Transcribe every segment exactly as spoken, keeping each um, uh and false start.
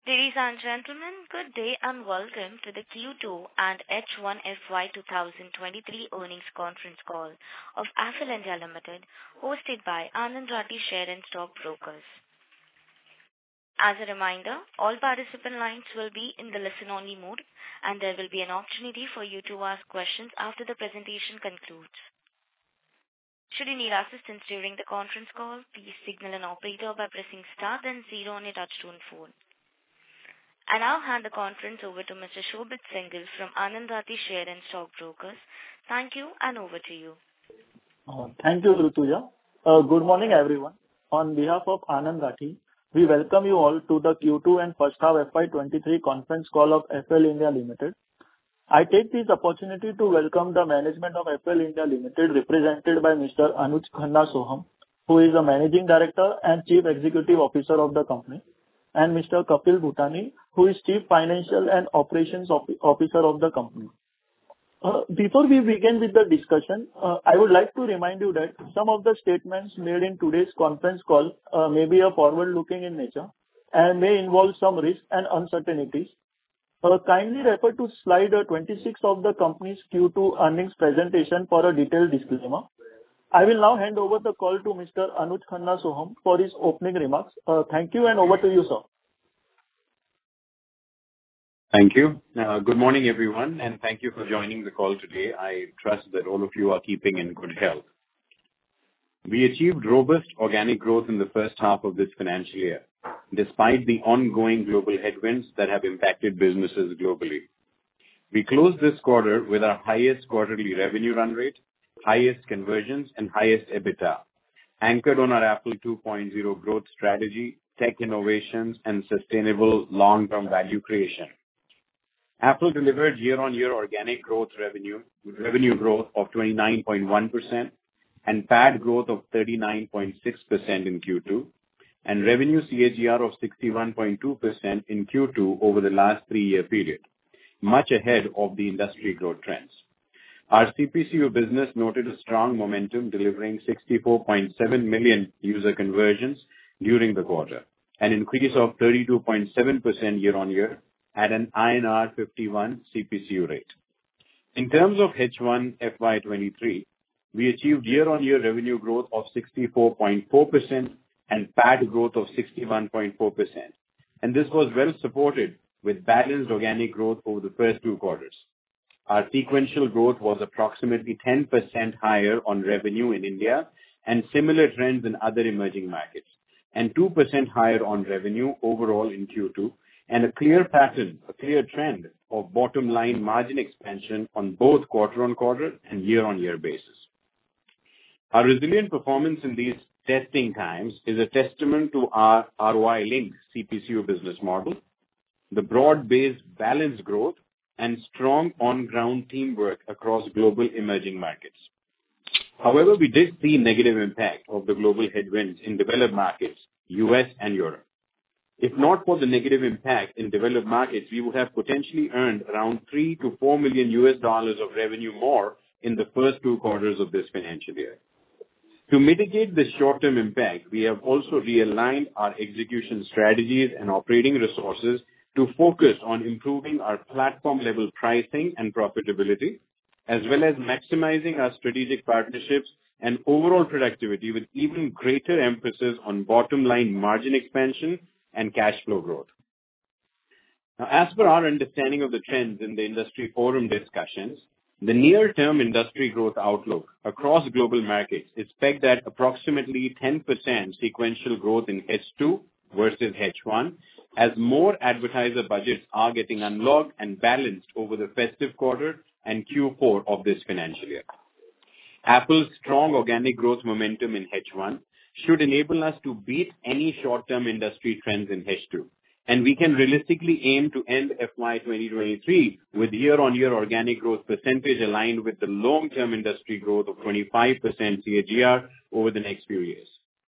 Ladies and gentlemen, good day and welcome to the Q two and H one F Y twenty twenty-three earnings conference call of Affle India Limited, hosted by Anand Rathi Share and Stock Brokers. As a reminder, all participant lines will be in the listen-only mode, and there will be an opportunity for you to ask questions after the presentation concludes. Should you need assistance during the conference call, please signal an operator by pressing star then zero on your touchtone phone. I now hand the conference over to Mister Shobit Singhal from Anand Rathi Share and Stock Brokers. Thank you, and over to you. Uh, Thank you, Rutuja. Uh, Good morning, everyone. On behalf of Anand Rathi, we welcome you all to the Q two and first half F Y twenty-three conference call of Affle India Limited. I take this opportunity to welcome the management of Affle India Limited, represented by Mister Anuj Khanna Sohum, who is the Managing Director and Chief Executive Officer of the company, and Mister Kapil Bhutani, who is Chief Financial and Operations Officer of the company. Uh, Before we begin with the discussion, uh, I would like to remind you that some of the statements made in today's conference call uh, may be a forward-looking in nature and may involve some risks and uncertainties. Uh, Kindly refer to slide uh, twenty-six of the company's Q two earnings presentation for a detailed disclaimer. I will now hand over the call to Mister Anuj Khanna Sohum for his opening remarks. Uh, Thank you, and over to you, sir. Thank you. Uh, Good morning, everyone, and thank you for joining the call today. I trust that all of you are keeping in good health. We achieved robust organic growth in the first half of this financial year, despite the ongoing global headwinds that have impacted businesses globally. We closed this quarter with our highest quarterly revenue run rate, highest conversions, and highest EBITDA, anchored on our Affle two point oh growth strategy, tech innovations, and sustainable long-term value creation. Affle delivered year-on-year organic growth revenue, revenue growth of twenty-nine point one percent and P A T growth of thirty-nine point six percent in Q two, and revenue C A G R of sixty-one point two percent in Q two over the last three-year period, much ahead of the industry growth trends. Our C P C U business noted a strong momentum, delivering sixty-four point seven million user conversions during the quarter, an increase of thirty-two point seven percent year-on-year at an I N R fifty-one C P C U rate. In terms of H one F Y twenty-three, we achieved year-on-year revenue growth of sixty-four point four percent and P A T growth of sixty-one point four percent, and this was well supported with balanced organic growth over the first two quarters. Our sequential growth was approximately ten percent higher on revenue in India and similar trends in other emerging markets, and two percent higher on revenue overall in Q two, and a clear pattern, a clear trend of bottom line margin expansion on both quarter-on-quarter and year-on-year basis. Our resilient performance in these testing times is a testament to our R O I-linked C P C U business model, the broad-based balanced growth, and strong on-ground teamwork across global emerging markets. However, we did see negative impact of the global headwinds in developed markets, U S and Europe. If not for the negative impact in developed markets, we would have potentially earned around three to four million U S dollars of revenue more in the first two quarters of this financial year. To mitigate the short-term impact, we have also realigned our execution strategies and operating resources to focus on improving our platform-level pricing and profitability, as well as maximizing our strategic partnerships and overall productivity with even greater emphasis on bottom-line margin expansion and cash flow growth. Now, as per our understanding of the trends in the industry forum discussions, the near-term industry growth outlook across global markets is pegged at approximately ten percent sequential growth in H two versus H one, as more advertiser budgets are getting unlocked and balanced over the festive quarter and Q four of this financial year. Affle's strong organic growth momentum in H one should enable us to beat any short-term industry trends in H two, and we can realistically aim to end F Y twenty twenty-three with year-on-year organic growth percentage aligned with the long-term industry growth of twenty-five percent C A G R over the next few years.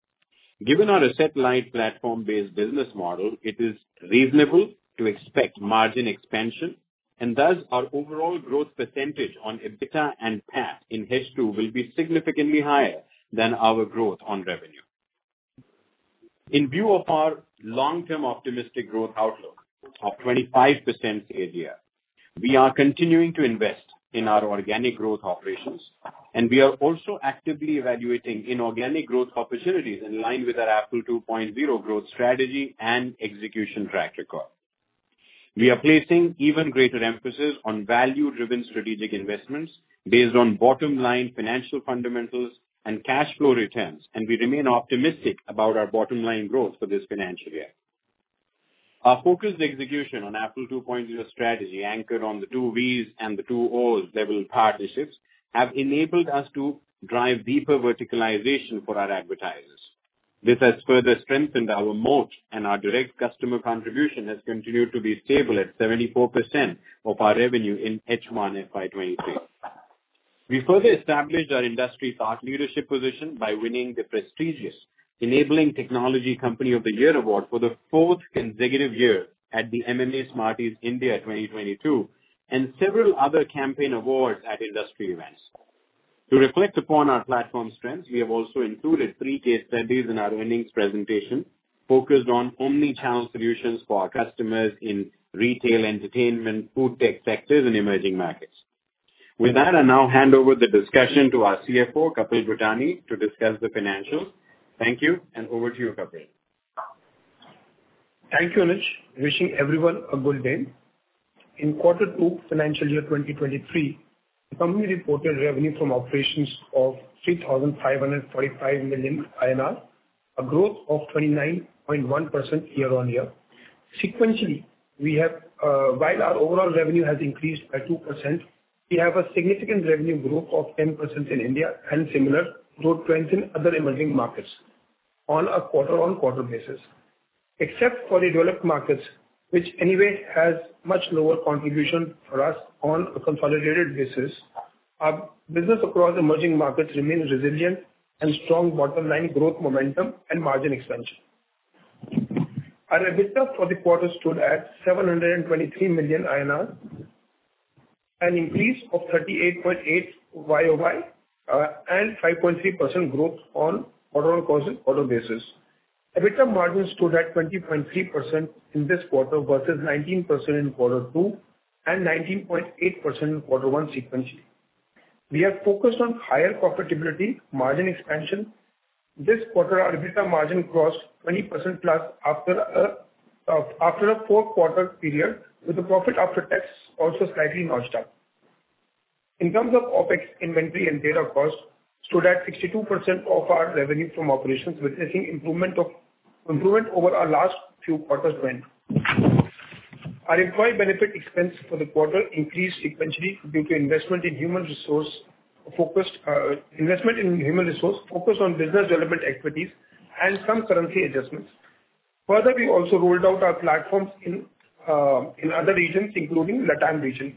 Given our asset-light platform-based business model, it is reasonable to expect margin expansion, and thus our overall growth percentage on EBITDA and P A T in H two will be significantly higher than our growth on revenue. In view of our long-term optimistic growth outlook, of twenty-five percent C A G R. We are continuing to invest in our organic growth operations, and we are also actively evaluating inorganic growth opportunities in line with our Affle two point oh growth strategy and execution track record. We are placing even greater emphasis on value-driven strategic investments based on bottom-line financial fundamentals and cash flow returns, and we remain optimistic about our bottom-line growth for this financial year. Our focused execution on Affle two point oh strategy, anchored on the two V's and the two O's level partnerships, have enabled us to drive deeper verticalization for our advertisers. This has further strengthened our moat, and our direct customer contribution has continued to be stable at seventy-four percent of our revenue in H one F Y twenty-three. We further established our industry thought leadership position by winning the prestigious Enabling Technology Company of the Year award for the fourth consecutive year at the M M A Smarties India twenty twenty-two and several other campaign awards at industry events. To reflect upon our platform strengths, we have also included three case studies in our earnings presentation focused on omni-channel solutions for our customers in retail, entertainment, food tech sectors and emerging markets. With that, I now hand over the discussion to our C F O, Kapil Bhutani, to discuss the financials. Thank you, and over to you, Kapil. Thank you, Anuj. Wishing everyone a good day. In quarter two, financial year twenty twenty-three, the company reported revenue from operations of three thousand five hundred forty-five million I N R, a growth of twenty-nine point one percent year-on-year. Sequentially, we have, uh, while our overall revenue has increased by two percent, we have a significant revenue growth of ten percent in India and similar growth trends in other emerging markets on a quarter-on-quarter basis. Except for the developed markets, which anyway has much lower contribution for us on a consolidated basis, our business across emerging markets remains resilient and strong bottom line growth momentum and margin expansion. Our EBITDA for the quarter stood at seven hundred twenty-three million I N R, an increase of thirty-eight point eight Y O Y uh, and five point three percent growth on quarter-on-quarter basis. EBITDA margin stood at twenty point three percent in this quarter versus nineteen percent in quarter two and nineteen point eight percent in quarter one sequentially. We are focused on higher profitability, margin expansion. This quarter, our EBITDA margin crossed twenty percent plus after a uh, after a four-quarter period, with the profit after tax also slightly notched up. In terms of OpEx, inventory and data cost stood at sixty-two percent of our revenue from operations, witnessing improvement of improvement over our last few quarters trend. Our employee benefit expense for the quarter increased sequentially due to investment in human resource focused uh, investment in human resource focused on business development activities and some currency adjustments. Further, we also rolled out our platforms in uh, in other regions, including Latam region.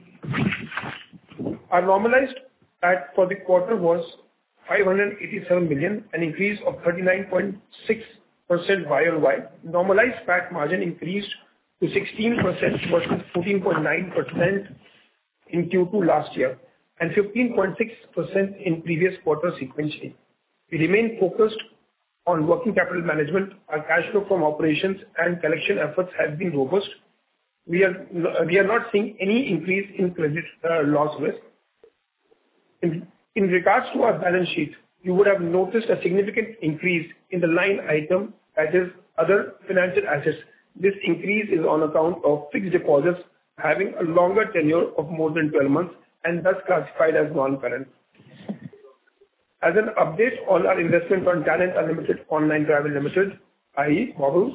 Our normalized P A T for the quarter was five hundred eighty-seven million, an increase of thirty-nine point six percent Y O Y. Normalized P A T margin increased to sixteen percent versus fourteen point nine percent in Q two last year and fifteen point six percent in previous quarter sequentially. We remain focused on working capital management. Our cash flow from operations and collection efforts have been robust. We are we are not seeing any increase in credit uh, loss risk. In, in regards to our balance sheet, you would have noticed a significant increase in the line item, that is other financial assets. This increase is on account of fixed deposits having a longer tenure of more than twelve months and thus classified as non-current. As an update on our investment on Talent Unlimited Online Travel Limited, that is Bobble,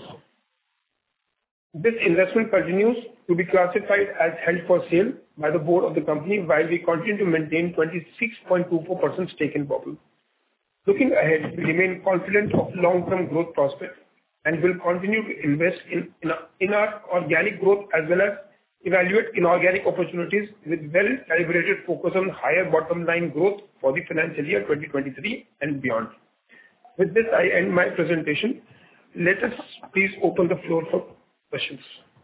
this investment continues to be classified as held for sale by the board of the company, while we continue to maintain twenty-six point two four percent stake in Bobble. Looking ahead, we remain confident of long-term growth prospects and will continue to invest in, in, our, in our organic growth as well as evaluate inorganic opportunities with well-calibrated focus on higher bottom-line growth for the financial year twenty twenty-three and beyond. With this, I end my presentation. Let us please open the floor for questions.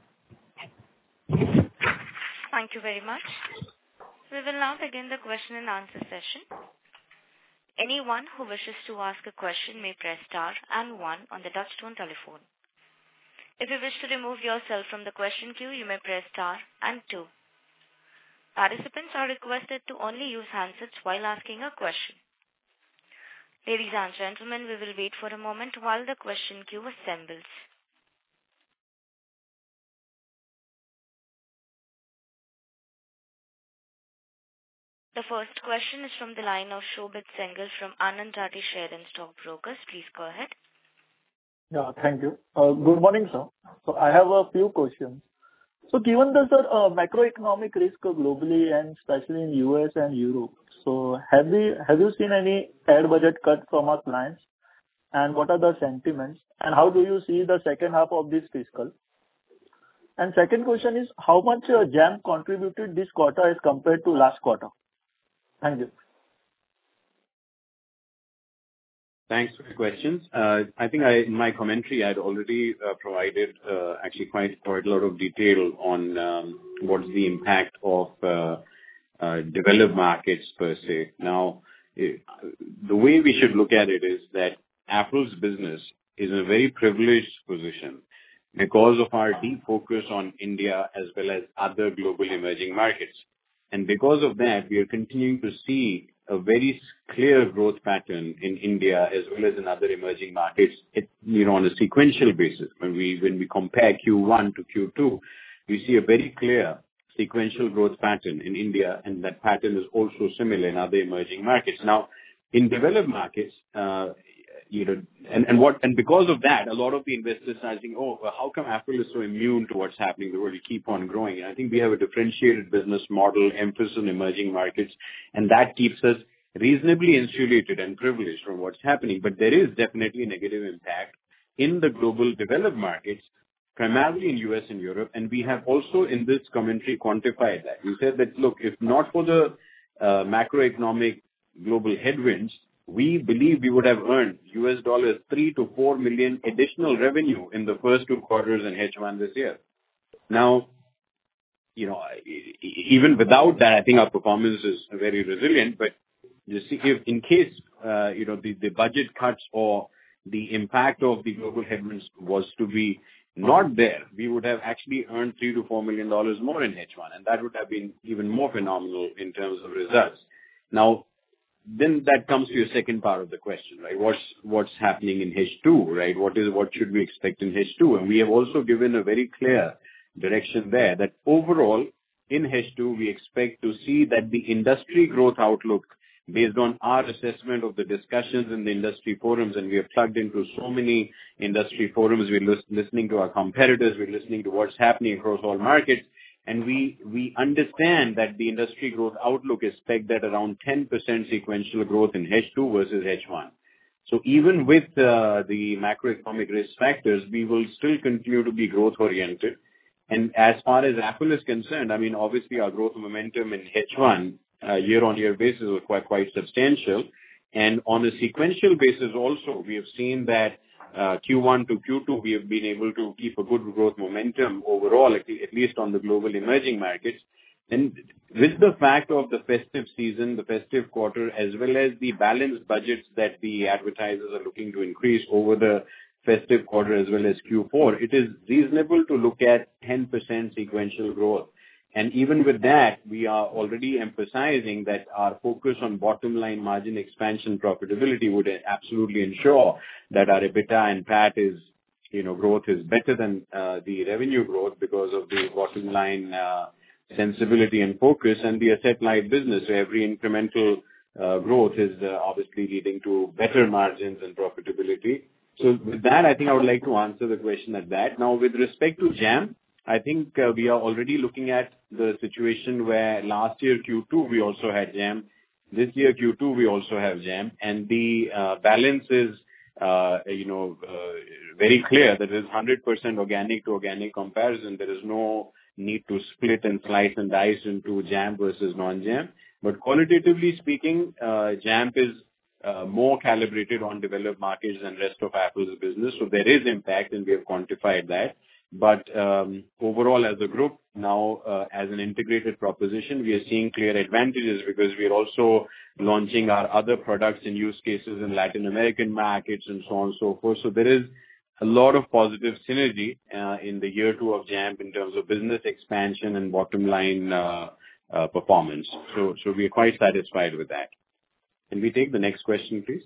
Thank you very much. We will now begin the question and answer session. Anyone who wishes to ask a question may press star and one on the touchtone telephone. If you wish to remove yourself from the question queue, you may press star and two. Participants are requested to only use handsets while asking a question. Ladies and gentlemen, we will wait for a moment while the question queue assembles. The first question is from the line of Shobit Sengal from Anand Rathi Share and Stock Brokers. Please go ahead. Yeah, thank you. Uh, good morning, sir. So I have a few questions. So given the sir, uh, macroeconomic risk globally and especially in U S and Europe, so have we have you seen any ad budget cut from our clients? And what are the sentiments? And how do you see the second half of this fiscal? And second question is, how much uh, Jampp contributed this quarter as compared to last quarter? Thank you. Thanks for the questions. Uh, I think I, in my commentary, I had already uh, provided uh, actually quite, quite a lot of detail on um, what's the impact of uh, uh, developed markets per se. Now, it, the way we should look at it is that Apple's business is in a very privileged position because of our deep focus on India as well as other global emerging markets. And because of that, we are continuing to see a very clear growth pattern in India as well as in other emerging markets, it, you know, on a sequential basis. When we when we compare Q one to Q two, we see a very clear sequential growth pattern in India, and that pattern is also similar in other emerging markets. Now, in developed markets, uh, you know, and, and what and because of that, a lot of the investors are saying, oh, well, how come Apple is so immune to what's happening in the world? We keep on growing. And I think we have a differentiated business model, emphasis on emerging markets, and that keeps us reasonably insulated and privileged from what's happening. But there is definitely a negative impact in the global developed markets, primarily in U S and Europe. And we have also in this commentary quantified that. We said that, look, if not for the uh, macroeconomic global headwinds, we believe we would have earned U S dollars three to four million additional revenue in the first two quarters in H one this year. Now, you know, even without that, I think our performance is very resilient. But you see, if in case, uh, you know, the, the budget cuts or the impact of the global headwinds was to be not there, we would have actually earned three to four million dollars more in H one, and that would have been even more phenomenal in terms of results. Now, then that comes to your second part of the question, right? What's what's happening in H two, right? What is what should we expect in H two? And we have also given a very clear direction there that overall in H two we expect to see that the industry growth outlook, based on our assessment of the discussions in the industry forums, and we have plugged into so many industry forums, we're listening to our competitors, we're listening to what's happening across all markets. And we we understand that the industry growth outlook is pegged at around ten percent sequential growth in H two versus H one. So even with uh, the macroeconomic risk factors, we will still continue to be growth-oriented. And as far as Apple is concerned, I mean, obviously our growth momentum in H one, uh, year-on-year basis, was quite, quite substantial. And on a sequential basis also, we have seen that Uh, Q one to Q two, we have been able to keep a good growth momentum overall, at, at least on the global emerging markets. And with the fact of the festive season, the festive quarter, as well as the balanced budgets that the advertisers are looking to increase over the festive quarter as well as Q four, it is reasonable to look at ten percent sequential growth. And even with that, we are already emphasizing that our focus on bottom line margin expansion profitability would absolutely ensure that our EBITDA and P A T is, you know, growth is better than uh, the revenue growth because of the bottom line uh, sensibility and focus and the asset light business. So every incremental uh, growth is uh, obviously leading to better margins and profitability. So with that, I think I would like to answer the question at that. Now, with respect to Jampp, I think uh, we are already looking at the situation where last year Q two we also had Jampp. This year Q two we also have Jampp, and the uh, balance is, uh, you know, uh, very clear that it is one hundred percent organic to organic comparison. There is no need to split and slice and dice into Jampp versus non-Jampp. But qualitatively speaking, uh, Jampp is uh, more calibrated on developed markets than rest of Apple's business. So there is impact, and we have quantified that. But um, overall, as a group, now uh, as an integrated proposition, we are seeing clear advantages because we are also launching our other products and use cases in Latin American markets and so on and so forth. So there is a lot of positive synergy uh, in the year two of Jampp in terms of business expansion and bottom line uh, uh, performance. So, so we are quite satisfied with that. Can we take the next question, please?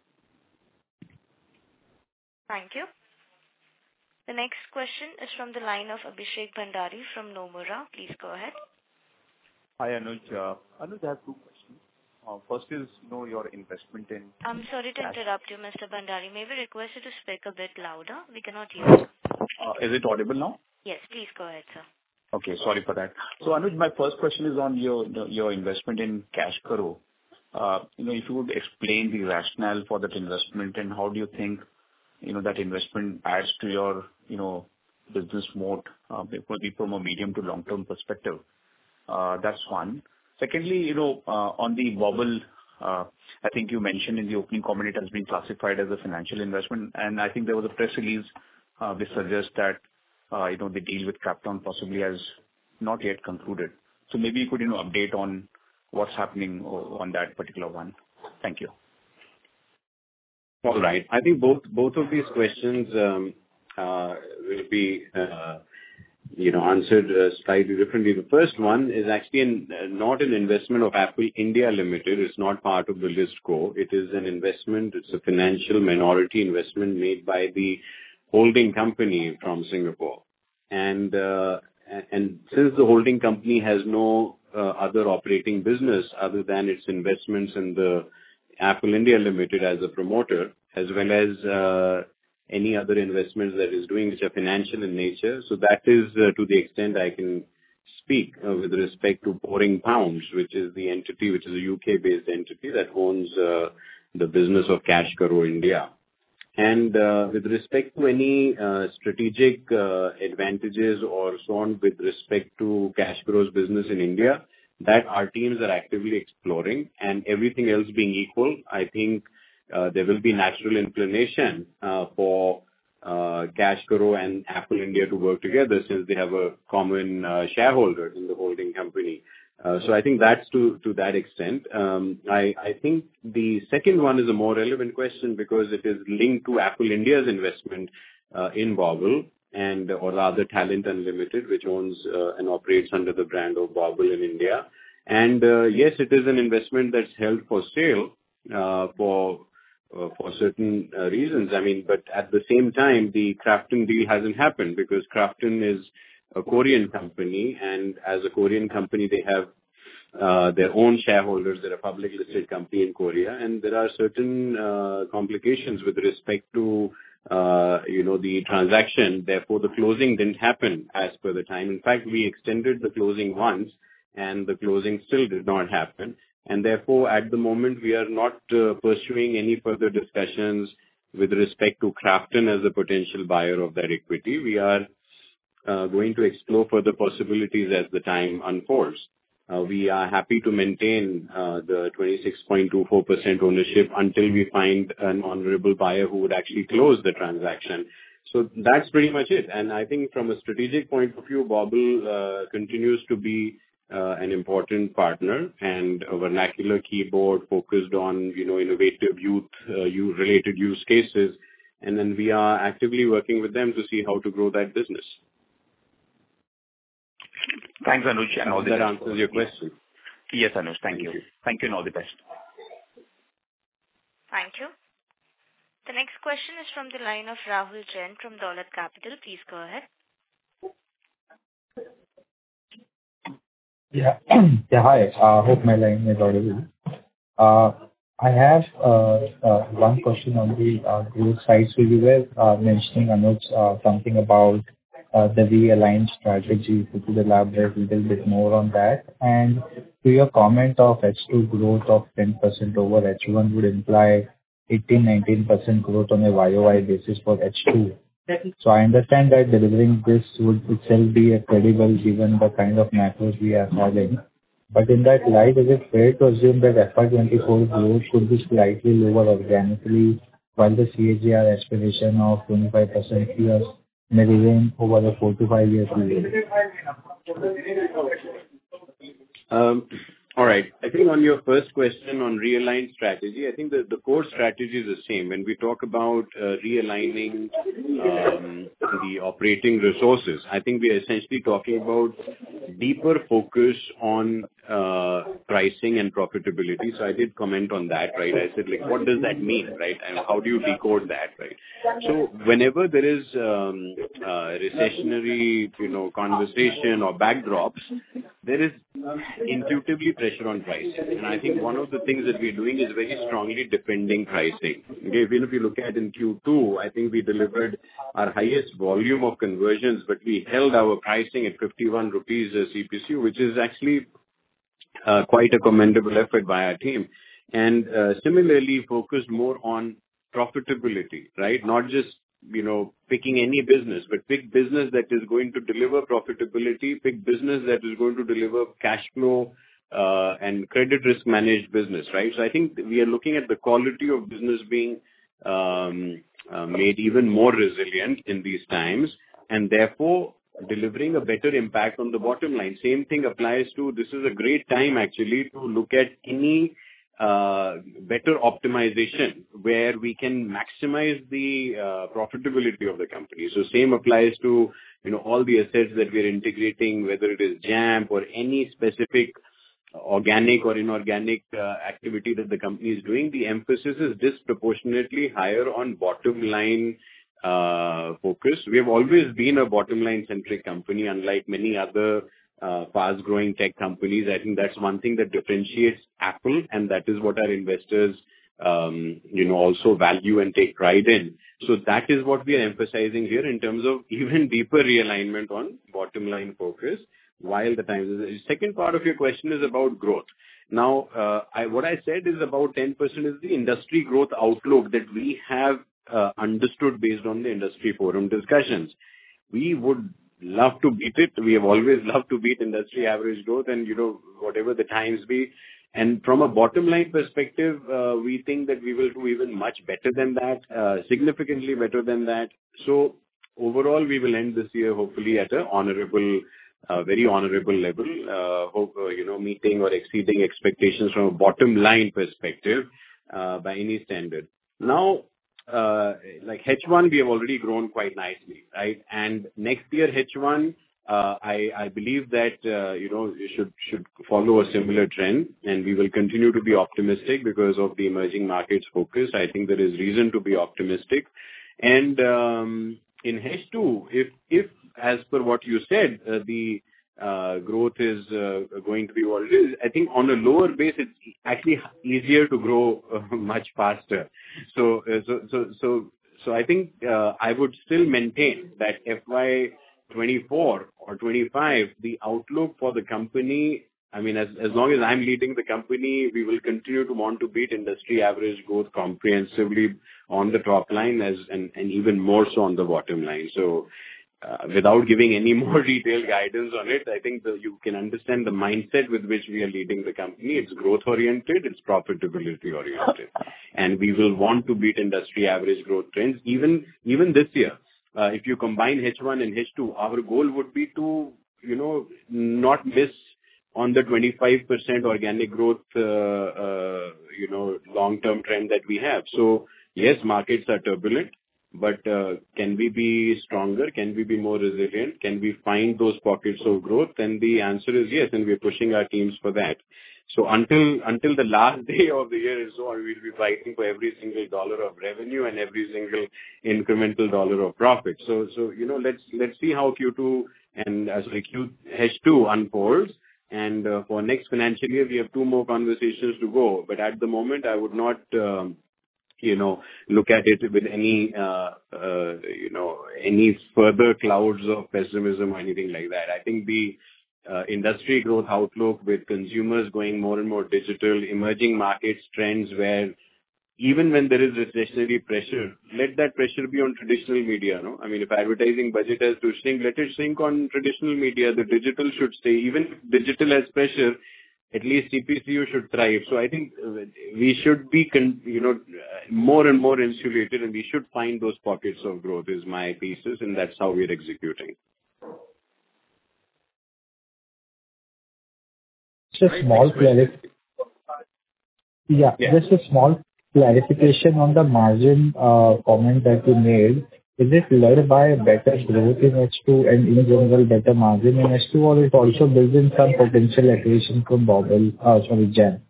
Thank you. The next question is from the line of Abhishek Bhandari from Nomura. Please go ahead. Hi, Anuj. Uh, Anuj, I have two questions. Uh, first is, you know, your investment in... I'm sorry to cash. interrupt you, Mister Bhandari. May we request you to speak a bit louder? We cannot hear you. Uh, is it audible now? Yes, please go ahead, sir. Okay, sorry for that. So, Anuj, my first question is on your your investment in Cashkaro. Uh, you know, if you would explain the rationale for that investment and how do you think, you know, that investment adds to your, you know, business moat, uh, maybe from a medium to long-term perspective. Uh, That's one. Secondly, you know, uh, on the Bobble, uh, I think you mentioned in the opening comment it has been classified as a financial investment, and I think there was a press release uh, which suggests that, uh, you know, the deal with Krafton possibly has not yet concluded. So maybe you could, you know, update on what's happening on that particular one. Thank you. All right. I think both both of these questions um, uh, will be, uh, you know, answered uh, slightly differently. The first one is actually an, uh, not an investment of Apple India Limited. It's not part of the listco. It is an investment. It's a financial minority investment made by the holding company from Singapore. And uh, and since the holding company has no uh, other operating business other than its investments in the Apple India Limited as a promoter, as well as uh, any other investments that is doing which are financial in nature. So that is uh, to the extent I can speak uh, with respect to Boring Pounds, which is the entity, which is a U K-based entity that owns uh, the business of Cashkaro India. And uh, with respect to any uh, strategic uh, advantages or so on with respect to Cashkaro's business in India, that our teams are actively exploring, and everything else being equal, I think uh, there will be natural inclination uh, for uh, Cashkaro and Apple India to work together since they have a common uh, shareholder in the holding company. Uh, so I think that's to, to that extent. Um, I, I think the second one is a more relevant question because it is linked to Apple India's investment uh, in Bobble, and or rather Talent Unlimited, which owns uh, and operates under the brand of Bobble in India. And uh, yes, it is an investment that's held for sale uh, for uh, for certain uh, reasons. I mean, but at the same time, the Krafton deal hasn't happened because Krafton is a Korean company, and as a Korean company, they have uh, their own shareholders. They're a public listed company in Korea, and there are certain uh, complications with respect to Uh, you know, the transaction. Therefore, the closing didn't happen as per the time. In fact, we extended the closing once, and the closing still did not happen. And therefore, at the moment, we are not uh, pursuing any further discussions with respect to Krafton as a potential buyer of that equity. We are uh, going to explore further possibilities as the time unfolds. Uh, we are happy to maintain uh, the twenty-six point two four percent ownership until we find an honorable buyer who would actually close the transaction. So that's pretty much it. And I think from a strategic point of view, Bobble uh, continues to be uh, an important partner and a vernacular keyboard focused on, you know, innovative youth uh, youth-related use cases. And then we are actively working with them to see how to grow that business. Thanks, Anuj, and all the best. That answers your question. Yes, Anuj. Thank, Thank you. you. Thank you, and all the best. Thank you. The next question is from the line of Rahul Jain from Dolat Capital. Please go ahead. Yeah. Yeah, hi. I hope my line is audible. Uh, I have uh, uh, one question on the uh, growth side. So you were uh, mentioning, Anuj, uh, something about Uh, the realigned strategy. If you could elaborate a little bit more on that. And to your comment of H two growth of ten percent over H one would imply eighteen to nineteen percent growth on a Y O Y basis for H two. So I understand that delivering this would itself be a credible given the kind of macros we are having. But in that light, is it fair to assume that F Y twenty-four growth could be slightly lower organically while the C A G R aspiration of twenty-five percent years may remain over a four to five year period? Um, all right. I think on your first question on realigned strategy, I think the, the core strategy is the same. When we talk about uh, realigning um, the operating resources, I think we are essentially talking about deeper focus on uh, pricing and profitability. So I did comment on that, right? I said, like, what does that mean, right? And how do you decode that, right? So whenever there is um, uh, recessionary, you know, conversation or backdrops, there is intuitively pressure on pricing. And I think one of the things that we're doing is very strongly defending pricing. Okay, even if you look at in Q two, I think we delivered our highest volume of conversions, but we held our pricing at fifty-one rupees a C P C U, which is actually uh, quite a commendable effort by our team. And uh, similarly focused more on profitability, right? Not just, you know, picking any business, but pick business that is going to deliver profitability, pick business that is going to deliver cash flow uh, and credit risk managed business, right? So I think we are looking at the quality of business being um, uh, made even more resilient in these times, and therefore delivering a better impact on the bottom line. Same thing applies to, this is a great time actually to look at any Uh, better optimization where we can maximize the uh, profitability of the company. So same applies to, you know, all the assets that we're integrating, whether it is Jampp or any specific organic or inorganic uh, activity that the company is doing. The emphasis is disproportionately higher on bottom line uh, focus. We have always been a bottom line centric company, unlike many other Uh, fast-growing tech companies. I think that's one thing that differentiates Apple, and that is what our investors, um, you know, also value and take pride in. So that is what we are emphasizing here in terms of even deeper realignment on bottom-line focus while the time is. The second part of your question is about growth. Now, uh, I, what I said is about ten percent is the industry growth outlook that we have uh, understood based on the industry forum discussions. We would love to beat it. We have always loved to beat industry average growth and, you know, whatever the times be. And from a bottom line perspective, uh, we think that we will do even much better than that, uh, significantly better than that. So overall, we will end this year hopefully at a honorable, uh, very honorable level, uh, hope, uh, you know, meeting or exceeding expectations from a bottom line perspective, uh, by any standard. Now, Uh, like H one, we have already grown quite nicely, right? And next year, H one, uh, I, I believe that, uh, you know, should, should follow a similar trend, and we will continue to be optimistic because of the emerging markets focus. I think there is reason to be optimistic. And, um, in H two, if, if, as per what you said, uh, the, uh, growth is, uh, going to be what it is, I think on a lower base, it's actually easier to grow uh, much faster. So, uh, so, so, so, so I think, uh, I would still maintain that F Y twenty-four or twenty-five, the outlook for the company, I mean, as, as long as I'm leading the company, we will continue to want to beat industry average growth comprehensively on the top line as, and, and even more so on the bottom line. So, Uh, without giving any more detailed guidance on it, I think the, you can understand the mindset with which we are leading the company. It's growth-oriented, it's profitability-oriented. And we will want to beat industry average growth trends, even, even this year. Uh, if you combine H one and H two, our goal would be to, you know, not miss on the twenty-five percent organic growth, uh, uh, you know, long-term trend that we have. So, yes, markets are turbulent. But uh, can we be stronger? Can we be more resilient? Can we find those pockets of growth? And the answer is yes, and we're pushing our teams for that. So until until the last day of the year is over, we'll be fighting for every single dollar of revenue and every single incremental dollar of profit. So so you know, let's let's see how Q two and uh, sorry Q H two unfolds. And uh, for next financial year, we have two more conversations to go. But at the moment, I would not. Um, you know, look at it with any, uh, uh, you know, any further clouds of pessimism or anything like that. I think the uh, industry growth outlook with consumers going more and more digital, emerging markets trends where even when there is recessionary pressure, let that pressure be on traditional media, no? I mean, if advertising budget has to shrink, let it shrink on traditional media. The digital should stay. Even if digital has pressure, at least C P C U should thrive. So I think we should be, con- you know, more and more insulated, and we should find those pockets of growth is my thesis, and that's how we're executing. Just small clarity. Yeah, Yeah. just a small clarification on the margin uh, comment that you made. Is it led by better growth in H two and in general better margin in H two, or it also builds in some potential accretion from Bobble, uh, sorry, Jam?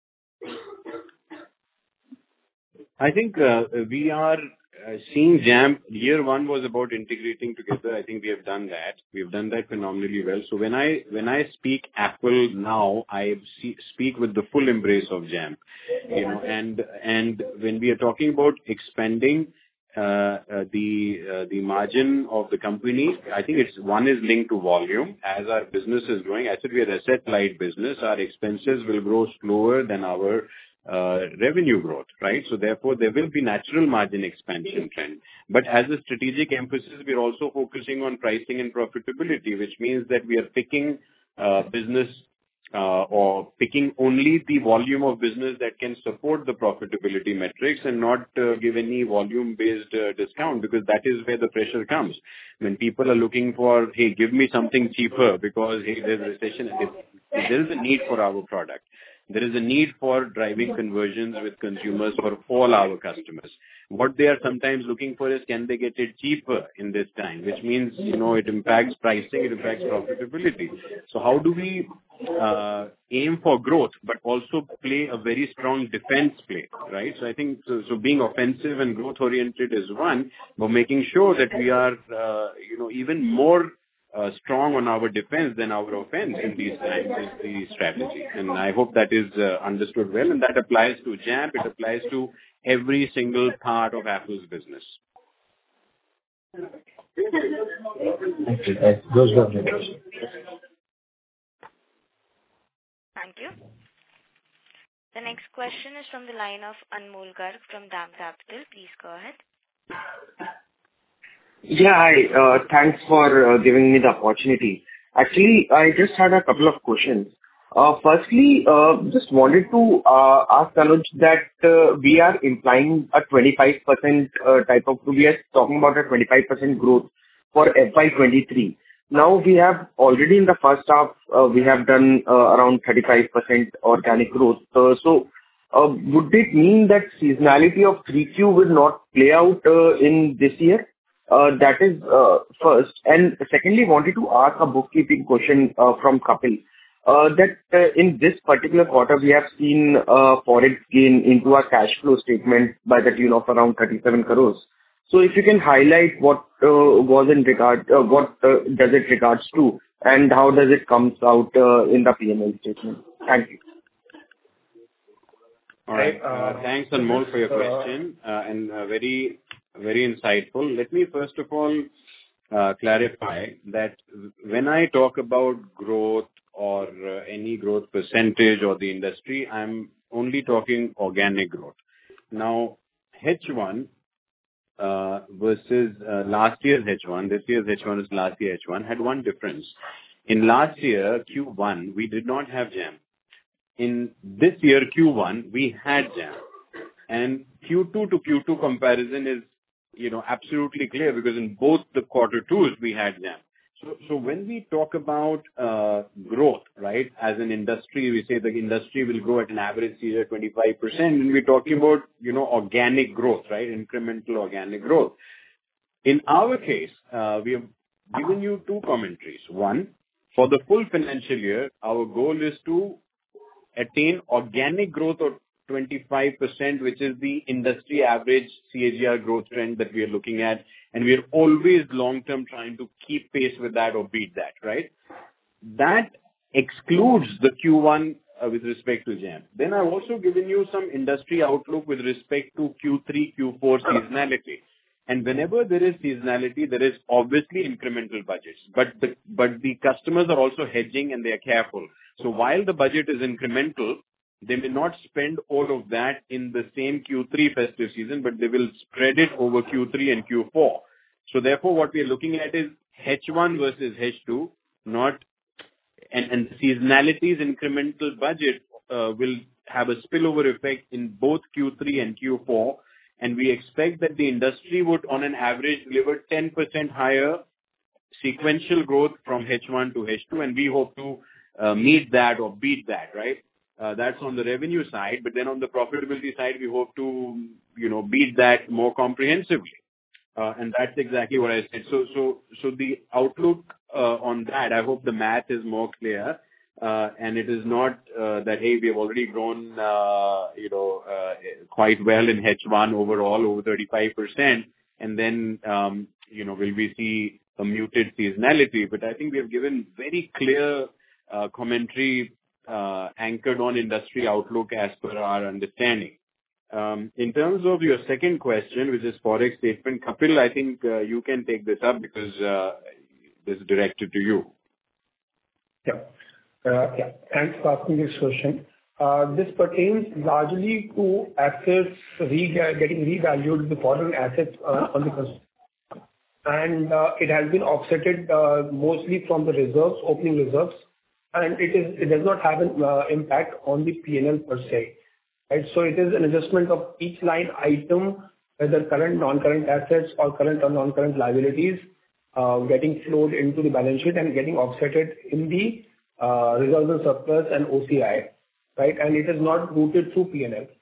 I think uh, we are uh, seeing Jampp. Year one was about integrating together. I think we have done that. We've done that phenomenally well. So when I when I speak Apple now, I see, speak with the full embrace of Jampp. You know, and and when we are talking about expanding uh, uh, the uh, the margin of the company, I think it's one is linked to volume. As our business is growing, I said we are asset light business. Our expenses will grow slower than our uh, revenue growth, right? So therefore, there will be natural margin expansion trend. But as a strategic emphasis, we are also focusing on pricing and profitability, which means that we are picking uh, business uh, or picking only the volume of business that can support the profitability metrics and not uh, give any volume-based uh, discount, because that is where the pressure comes. When people are looking for, hey, give me something cheaper because, hey, there's a recession, there is a need for our product. There is a need for driving conversions with consumers for all our customers. What they are sometimes looking for is, can they get it cheaper in this time? Which means, you know, it impacts pricing, it impacts profitability. So how do we uh, aim for growth, but also play a very strong defense play, right? So I think, so, so being offensive and growth oriented is one, but making sure that we are, uh, you know, even more Uh, strong on our defense than our offense in these times is the strategy. And I hope that is uh, understood well, and that applies to Jampp, it applies to every single part of Apple's business. Okay, those were my questions. Thank you. The next question is from the line of Anmol Garg from DAM Capital. Please go ahead. Yeah, hi. Uh, thanks for uh, giving me the opportunity. Actually, I just had a couple of questions. Uh, firstly, uh, just wanted to uh, ask Anuj that uh, we are implying a twenty-five percent uh, type of, we are talking about a twenty-five percent growth for F Y twenty-three. Now, we have already in the first half, uh, we have done uh, around thirty-five percent organic growth. Uh, so, uh, would it mean that seasonality of three Q will not play out uh, in this year? Uh, that is uh, first. And secondly, wanted to ask a bookkeeping question uh, from Kapil. Uh, that uh, in this particular quarter, we have seen uh, forex gain into our cash flow statement by the tune of around thirty-seven crores. So if you can highlight what uh, was in regard, uh, what uh, does it regards to, and how does it comes out uh, in the P and L statement? Thank you. All right. Uh, thanks, Anmol, for your question, uh, and uh, very Very insightful. Let me first of all uh, clarify that when I talk about growth or uh, any growth percentage or the industry, I'm only talking organic growth. Now, H one uh, versus uh, last year's H one, this year's H one is last year's H one, had one difference. In last year, Q one, we did not have Jampp. In this year, Q one, we had Jampp. And Q two to Q two comparison is, you know, absolutely clear, because in both the quarter twos we had Jampp. So, so when we talk about uh, growth, right, as an industry, we say the industry will grow at an average C A G R twenty-five percent, and we're talking about, you know, organic growth, right, incremental organic growth. In our case, uh, we have given you two commentaries. One, for the full financial year, our goal is to attain organic growth of twenty-five percent, which is the industry average C A G R growth trend that we are looking at. And we are always long-term trying to keep pace with that or beat that, right? That excludes the Q one uh, with respect to Jampp. Then I've also given you some industry outlook with respect to Q three, Q four seasonality. And whenever there is seasonality, there is obviously incremental budgets. But the, but the customers are also hedging and they are careful. So while the budget is incremental, they may not spend all of that in the same Q three festive season, but they will spread it over Q three and Q four. So therefore, what we are looking at is H one versus H two, not, and, and seasonality's incremental budget uh, will have a spillover effect in both Q three and Q four. And we expect that the industry would, on an average, deliver ten percent higher sequential growth from H one to H two, and we hope to uh, meet that or beat that, right? Uh, that's on the revenue side. But then on the profitability side, we hope to, you know, beat that more comprehensively. Uh, and that's exactly what I said. So, so, so the outlook uh, on that, I hope the math is more clear. Uh, and it is not uh, that, hey, we have already grown, uh, you know, uh, quite well in H one overall, over thirty-five percent. And then, um, you know, will we see a muted seasonality? But I think we have given very clear uh, commentary uh, anchored on industry outlook as per our understanding. Um, in terms of your second question, which is forex statement, Kapil, I think uh, you can take this up because uh, this is directed to you. Yeah. Uh, Yeah. Thanks for asking this question. Uh, This pertains largely to assets re- getting revalued, the foreign assets uh, on the cons- and uh, it has been offsetted uh, mostly from the reserves, opening reserves, and it is it does not have an uh, impact on the P and L per se. Right? So it is an adjustment of each line item, whether current, non-current assets or current or non-current liabilities, uh, getting flowed into the balance sheet and getting offsetted in the uh, reserves and surplus and O C I, right? And it is not routed through P and L.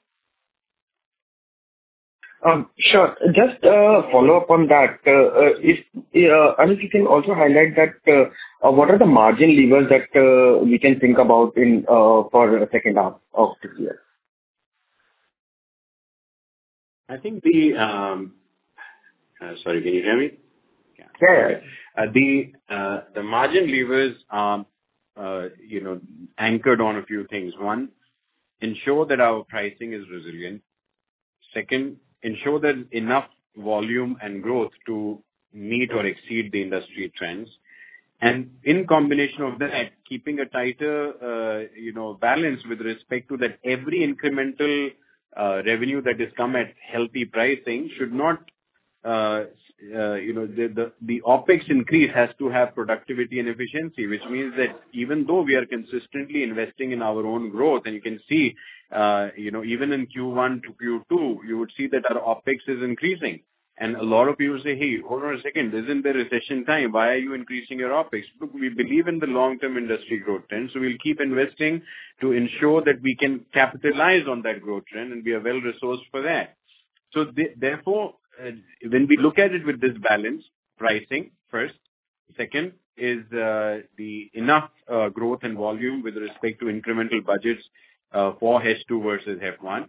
Um, Sure. Just uh follow up on that. Uh uh If uh Anuj, you can also highlight that uh uh what are the margin levers that uh we can think about in uh for the second half of this year? I think the, um, uh, sorry, can you hear me? Yeah. Yeah. Okay. Uh, The uh, the margin levers are, uh, you know, anchored on a few things. One, ensure that our pricing is resilient. Second, ensure that enough volume and growth to meet or exceed the industry trends. And in combination of that, keeping a tighter, uh, you know, balance with respect to that every incremental uh, revenue that is come at healthy pricing should not, uh, uh, you know, the, the, the OpEx increase has to have productivity and efficiency, which means that even though we are consistently investing in our own growth, and you can see, uh, you know, even in Q one to Q two, you would see that our OpEx is increasing. And a lot of people say, hey, hold on a second, isn't there recession time? Why are you increasing your OpEx? Look, we believe in the long-term industry growth trend, so we'll keep investing to ensure that we can capitalize on that growth trend, and we are well-resourced for that. So th- therefore, uh, when we look at it with this balance, pricing first, second is uh, the enough uh, growth and volume with respect to incremental budgets uh, for H two versus H one.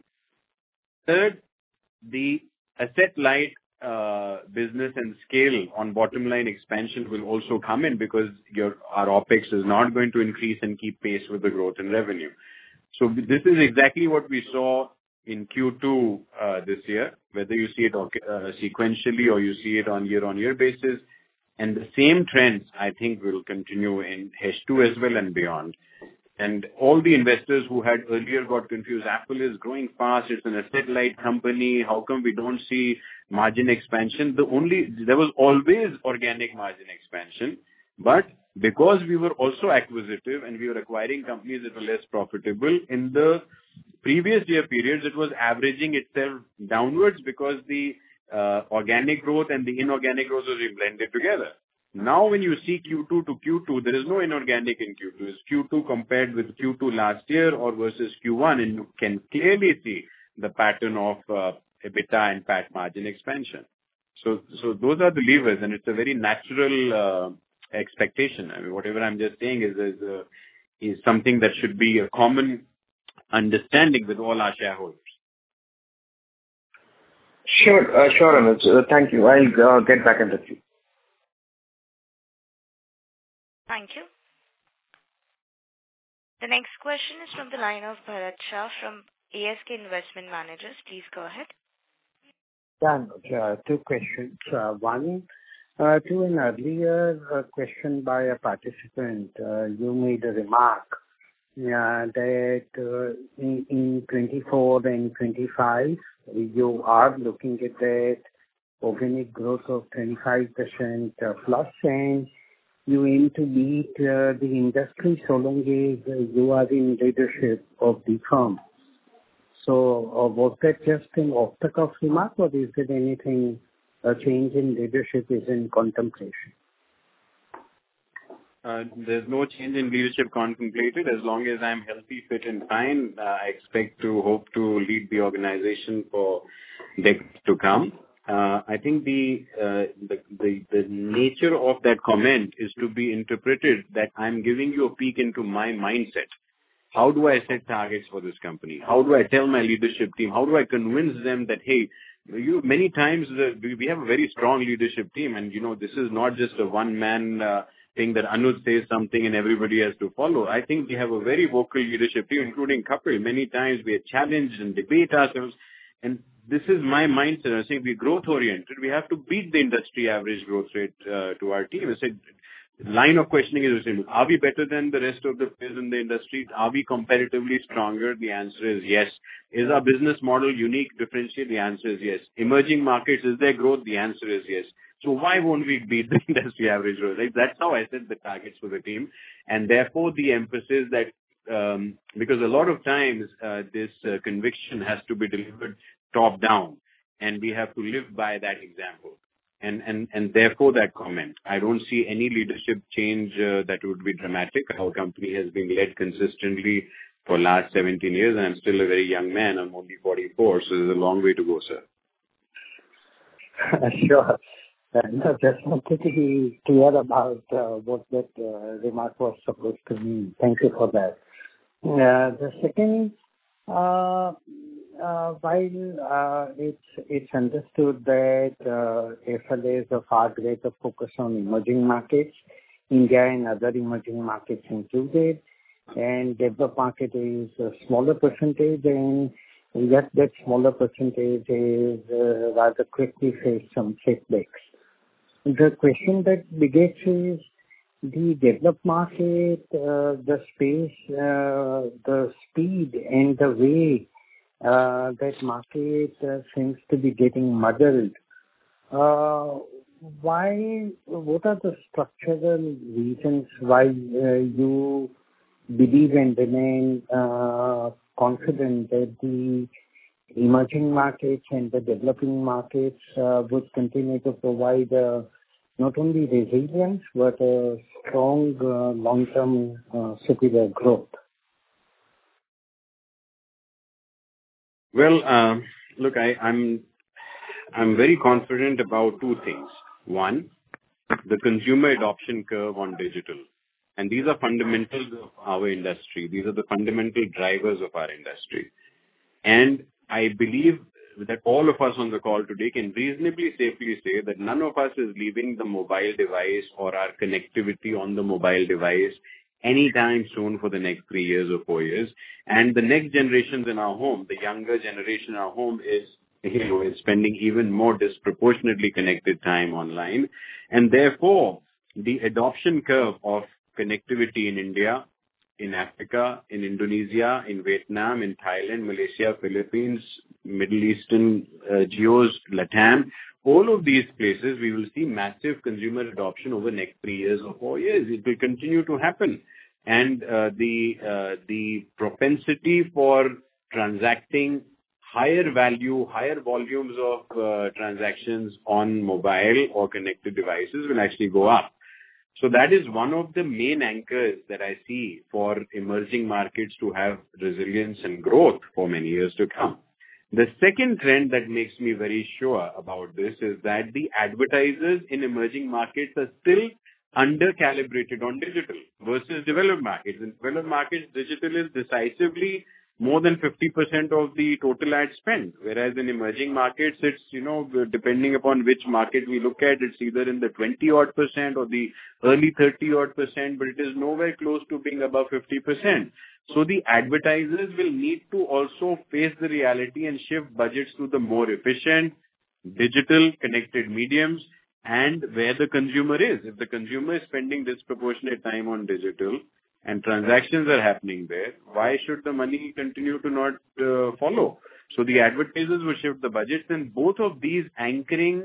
Third, the asset-light uh, business and scale on bottom line expansion will also come in because your our OpEx is not going to increase and keep pace with the growth in revenue. So this is exactly what we saw in Q two uh, this year, whether you see it uh, sequentially or you see it on year-on-year basis. And the same trends, I think, will continue in H two as well and beyond. And all the investors who had earlier got confused, Apple is growing fast, it's an asset-light company, how come we don't see margin expansion? The only, there was always organic margin expansion, but because we were also acquisitive and we were acquiring companies that were less profitable, in the previous year periods, it was averaging itself downwards because the uh, organic growth and the inorganic growth was blended together. Now, when you see Q two to Q two, there is no inorganic in Q two. It's Q two compared with Q two last year or versus Q one, and you can clearly see the pattern of uh, EBITDA and P A T margin expansion. So, so those are the levers, and it's a very natural uh, expectation. I mean, whatever I'm just saying is is, uh, is something that should be a common understanding with all our shareholders. Sure, uh, sure, Anuj. Uh, Thank you. I'll uh, get back in touch with you. Thank you. The next question is from the line of Bharat Shah from A S K Investment Managers. Please go ahead. Yeah, uh, two questions. Uh, one, uh, to an earlier uh, question by a participant, uh, you made a remark yeah, that uh, in, in twenty-four and twenty-five, you are looking at that organic growth of twenty-five percent uh, plus, and you aim to beat uh, the industry so long as uh, you are in leadership of the firm. So uh, was that just an off-the-cuff remark, or is there anything, a change in leadership is in contemplation? Uh, there's no change in leadership contemplated. As long as I'm healthy, fit, and fine, uh, I expect to hope to lead the organization for decades to come. Uh, I think the, uh, the the the nature of that comment is to be interpreted that I'm giving you a peek into my mindset. How do I set targets for this company? How do I tell my leadership team? How do I convince them that, hey, you many times uh, we, we have a very strong leadership team, and you know this is not just a one-man uh, thing that Anuj says something and everybody has to follow. I think we have a very vocal leadership team, including Kapil. Many times we are challenged and debate ourselves, and this is my mindset. I say we're growth-oriented. We have to beat the industry average growth rate uh, to our team. I said, line of questioning is the same. Are we better than the rest of the players in the industry? Are we competitively stronger? The answer is yes. Is our business model unique, differentiated? The answer is yes. Emerging markets, is there growth? The answer is yes. So why won't we beat the industry average growth rate? That's how I set the targets for the team. And therefore, the emphasis that, um, because a lot of times uh, this uh, conviction has to be delivered top down, and we have to live by that example. And, and, and therefore that comment. I don't see any leadership change uh, that would be dramatic. Our company has been led consistently for last seventeen years, and I'm still a very young man. I'm only forty-four, so there's a long way to go, sir. Sure. And I just wanted to be clear about uh, what that uh, remark was supposed to mean. Thank you for that. Uh, the second, uh, Uh, while uh, it's it's understood that uh, F L A is a far greater focus on emerging markets, India and other emerging markets included, and developed market is a smaller percentage, and yet that smaller percentage is uh, rather quickly face some setbacks. The question that begets is the developed market, uh, the space, uh, the speed and the way Uh, that market uh, seems to be getting muddled. Uh, why? What are the structural reasons why uh, you believe and remain uh, confident that the emerging markets and the developing markets uh, would continue to provide uh, not only resilience but a strong uh, long-term uh, superior growth? Well, uh, look, I, I'm I'm very confident about two things. One, the consumer adoption curve on digital, and these are fundamentals of our industry. These are the fundamental drivers of our industry, and I believe that all of us on the call today can reasonably safely say that none of us is leaving the mobile device or our connectivity on the mobile device anytime soon for the next three years or four years. And the next generations in our home, the younger generation in our home is, you know, is spending even more disproportionately connected time online. And therefore, the adoption curve of connectivity in India, in Africa, in Indonesia, in Vietnam, in Thailand, Malaysia, Philippines, Middle Eastern uh, geos, LATAM, all of these places, we will see massive consumer adoption over the next three years or four years. It will continue to happen. And uh, the uh, the propensity for transacting higher value, higher volumes of uh, transactions on mobile or connected devices will actually go up. So that is one of the main anchors that I see for emerging markets to have resilience and growth for many years to come. The second trend that makes me very sure about this is that the advertisers in emerging markets are still under-calibrated on digital versus developed markets. In developed markets, digital is decisively more than fifty percent of the total ad spend, whereas in emerging markets, it's, you know, depending upon which market we look at, it's either in the twenty odd percent or the early thirty odd percent, but it is nowhere close to being above fifty percent. So the advertisers will need to also face the reality and shift budgets to the more efficient, digital connected mediums and where the consumer is. If the consumer is spending disproportionate time on digital and transactions are happening there, why should the money continue to not uh, follow? So the advertisers will shift the budgets, and both of these anchoring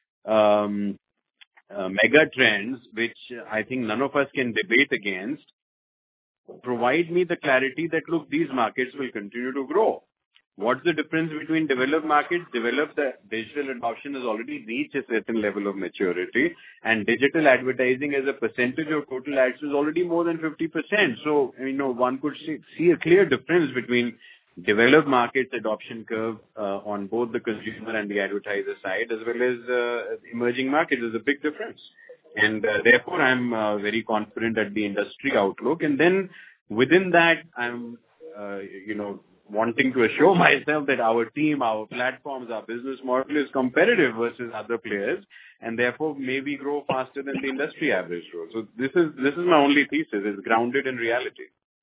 um, uh, mega trends, which I think none of us can debate against, provide me the clarity that, look, these markets will continue to grow. What's the difference between developed markets? Developed the digital adoption has already reached a certain level of maturity, and digital advertising as a percentage of total ads is already more than fifty percent. So, you know, one could see, see a clear difference between developed markets adoption curve uh, on both the consumer and the advertiser side, as well as uh, emerging markets. There's a big difference. And uh, therefore, I'm uh, very confident at the industry outlook. And then within that, I'm, uh, you know, wanting to assure myself that our team, our platforms, our business model is competitive versus other players, and therefore maybe grow faster than the industry average growth. So this is this is my only thesis. It's grounded in reality.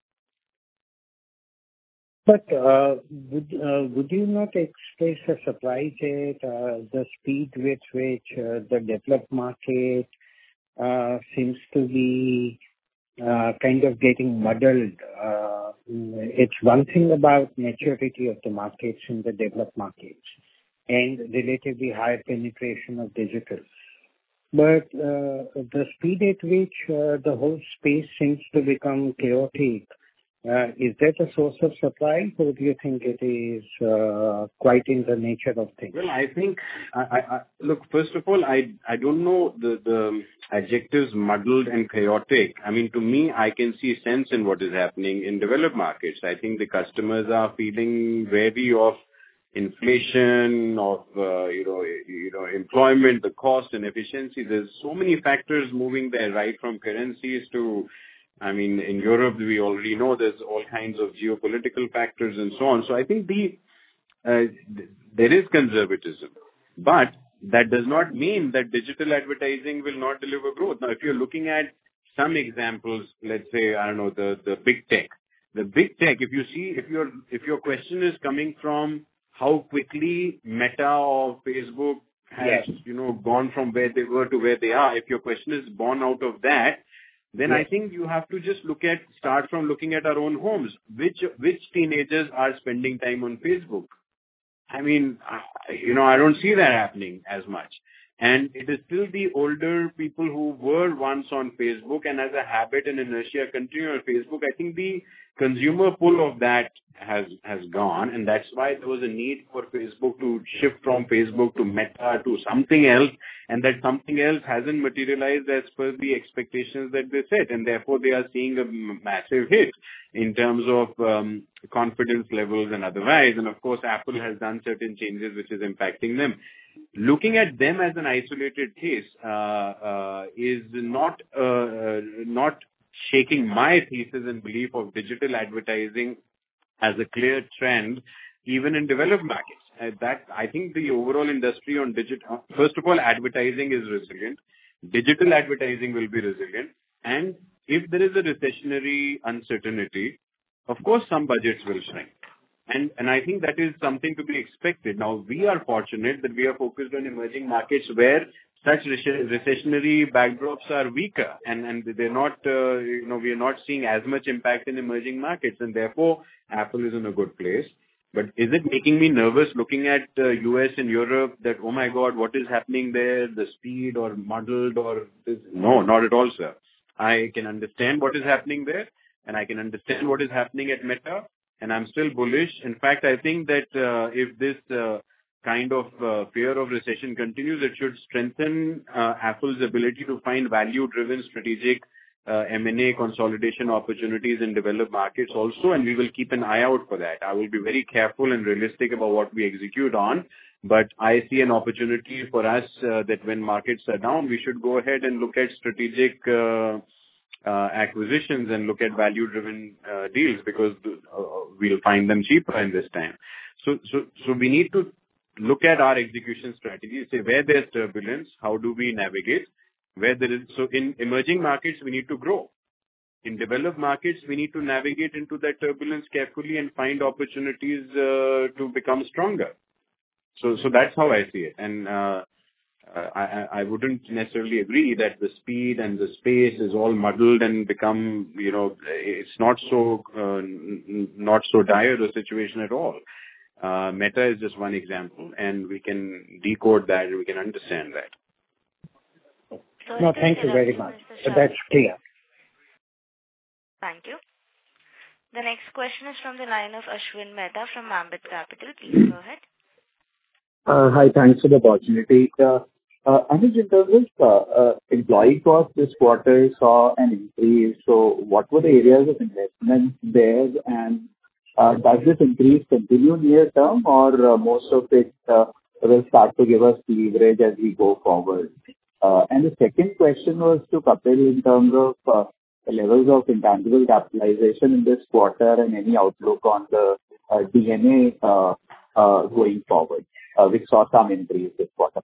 But uh, would uh, would you not express a surprise at uh, the speed with which uh, the developed market uh, seems to be uh, kind of getting muddled? Uh, it's one thing about maturity of the markets in the developed markets and relatively higher penetration of digital. But uh, the speed at which uh, the whole space seems to become chaotic, uh, is that a source of surprise, or do you think it is uh, quite in the nature of things? Well, I think, I, I, I, look, first of all, I I don't know the, the adjectives muddled and chaotic. I mean, to me, I can see sense in what is happening in developed markets. I think the customers are feeling wary of inflation, of, uh, you know, you know, employment, the cost and efficiency. There's so many factors moving there, right from currencies to, I mean, in Europe, we already know there's all kinds of geopolitical factors and so on. So I think the uh, there is conservatism, but that does not mean that digital advertising will not deliver growth. Now, if you're looking at some examples, let's say, I don't know, the, the big tech, the big tech, if you see, if your, if your question is coming from how quickly Meta or Facebook has, yes. you know, gone from where they were to where they are, if your question is born out of that, then yes. I think you have to just look at, start from looking at our own homes. Which, which teenagers are spending time on Facebook? I mean, you know, I don't see that happening as much. And it is still the older people who were once on Facebook and as a habit and inertia continue on Facebook. I think the consumer pull of that has has gone, and that's why there was a need for Facebook to shift from Facebook to Meta to something else, and that something else hasn't materialized as per the expectations that they set, and therefore they are seeing a massive hit in terms of um, confidence levels and otherwise. And of course, Apple has done certain changes which is impacting them. Looking at them as an isolated case uh, uh, is not uh, not shaking my thesis and belief of digital advertising as a clear trend, even in developed markets. Uh, that I think the overall industry on digital, first of all, advertising is resilient. Digital advertising will be resilient, and if there is a recessionary uncertainty, of course, some budgets will shrink. And and I think that is something to be expected. Now, we are fortunate that we are focused on emerging markets where such recessionary backdrops are weaker, and, and they're not, uh, you know, we are not seeing as much impact in emerging markets, and therefore, Apple is in a good place. But is it making me nervous looking at uh, U S and Europe that, oh my God, what is happening there, the speed or muddled or this? No, not at all, sir. I can understand what is happening there, and I can understand what is happening at Meta, and I'm still bullish. In fact, I think that uh, if this uh, kind of uh, fear of recession continues, it should strengthen uh, Apple's ability to find value-driven strategic uh, M and A consolidation opportunities in developed markets also, and we will keep an eye out for that. I will be very careful and realistic about what we execute on, but I see an opportunity for us uh, that when markets are down, we should go ahead and look at strategic uh, uh, acquisitions and look at value-driven uh, deals, because uh, we'll find them cheaper in this time. So, so, so we need to look at our execution strategy, say where there's turbulence, how do we navigate? Where there is, so in emerging markets, we need to grow. In developed markets, we need to navigate into that turbulence carefully and find opportunities uh, to become stronger. So, so that's how I see it. And uh, I, I wouldn't necessarily agree that the speed and the space is all muddled and become, you know, it's not so uh, not so dire a situation at all. Uh, Meta is just one example, and we can decode that and we can understand that. Sorry no, thank you very much. That's clear. Thank you. The next question is from the line of Ashwin Mehta from Ambit Capital. Please go ahead. Uh, Hi, thanks for the opportunity. Uh, uh, Anuj, in terms of uh, uh, employee cost this quarter saw an increase. So what were the areas of investment there? And uh, does this increase continue near term, or uh, most of it uh, will start to give us leverage as we go forward? Uh, And the second question was to Kapil in terms of uh, the levels of intangible capitalization in this quarter and any outlook on the uh, D N A uh, uh, going forward, uh, which saw some increase this quarter.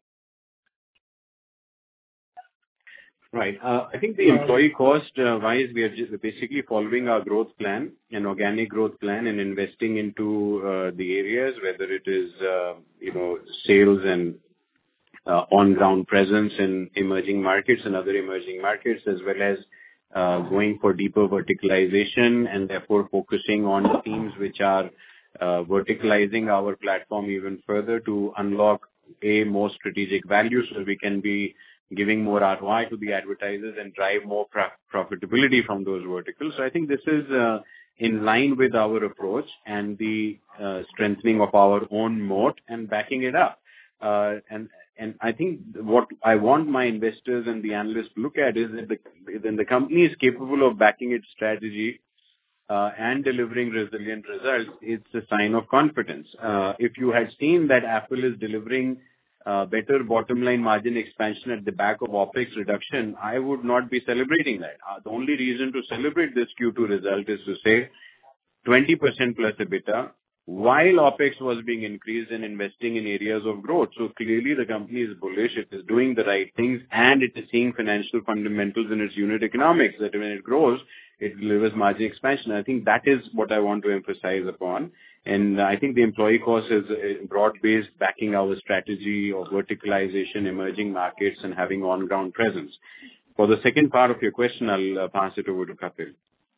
Right. Uh, I think the employee cost uh, wise, we are just basically following our growth plan, an organic growth plan, and investing into uh, the areas, whether it is uh, you know sales and uh, on-ground presence in emerging markets and other emerging markets, as well as uh, going for deeper verticalization and therefore focusing on teams which are uh, verticalizing our platform even further to unlock a more strategic value, so we can be giving more R O I to the advertisers and drive more pro- profitability from those verticals. So I think this is uh, in line with our approach and the uh, strengthening of our own moat and backing it up. Uh, and and I think what I want my investors and the analysts to look at is that the, then the company is capable of backing its strategy uh, and delivering resilient results. It's a sign of confidence. Uh, if you had seen that Apple is delivering Uh, better bottom line margin expansion at the back of OpEx reduction, I would not be celebrating that. Uh, the only reason to celebrate this Q two result is to say twenty percent plus EBITDA, while OpEx was being increased and investing in areas of growth. So clearly the company is bullish, it is doing the right things, and it is seeing financial fundamentals in its unit economics, that when it grows, it delivers margin expansion. I think that is what I want to emphasize upon. And I think the employee cost is broad-based, backing our strategy of verticalization, emerging markets, and having on-ground presence. For the second part of your question, I'll uh, pass it over to Kapil.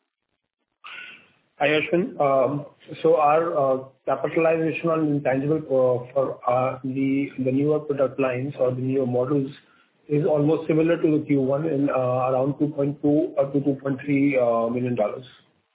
Hi, Ashwin. Um, So our uh, capitalization on intangible uh, for uh, the the newer product lines or the newer models is almost similar to the Q one in uh, around two point two or to two point three uh, million dollars.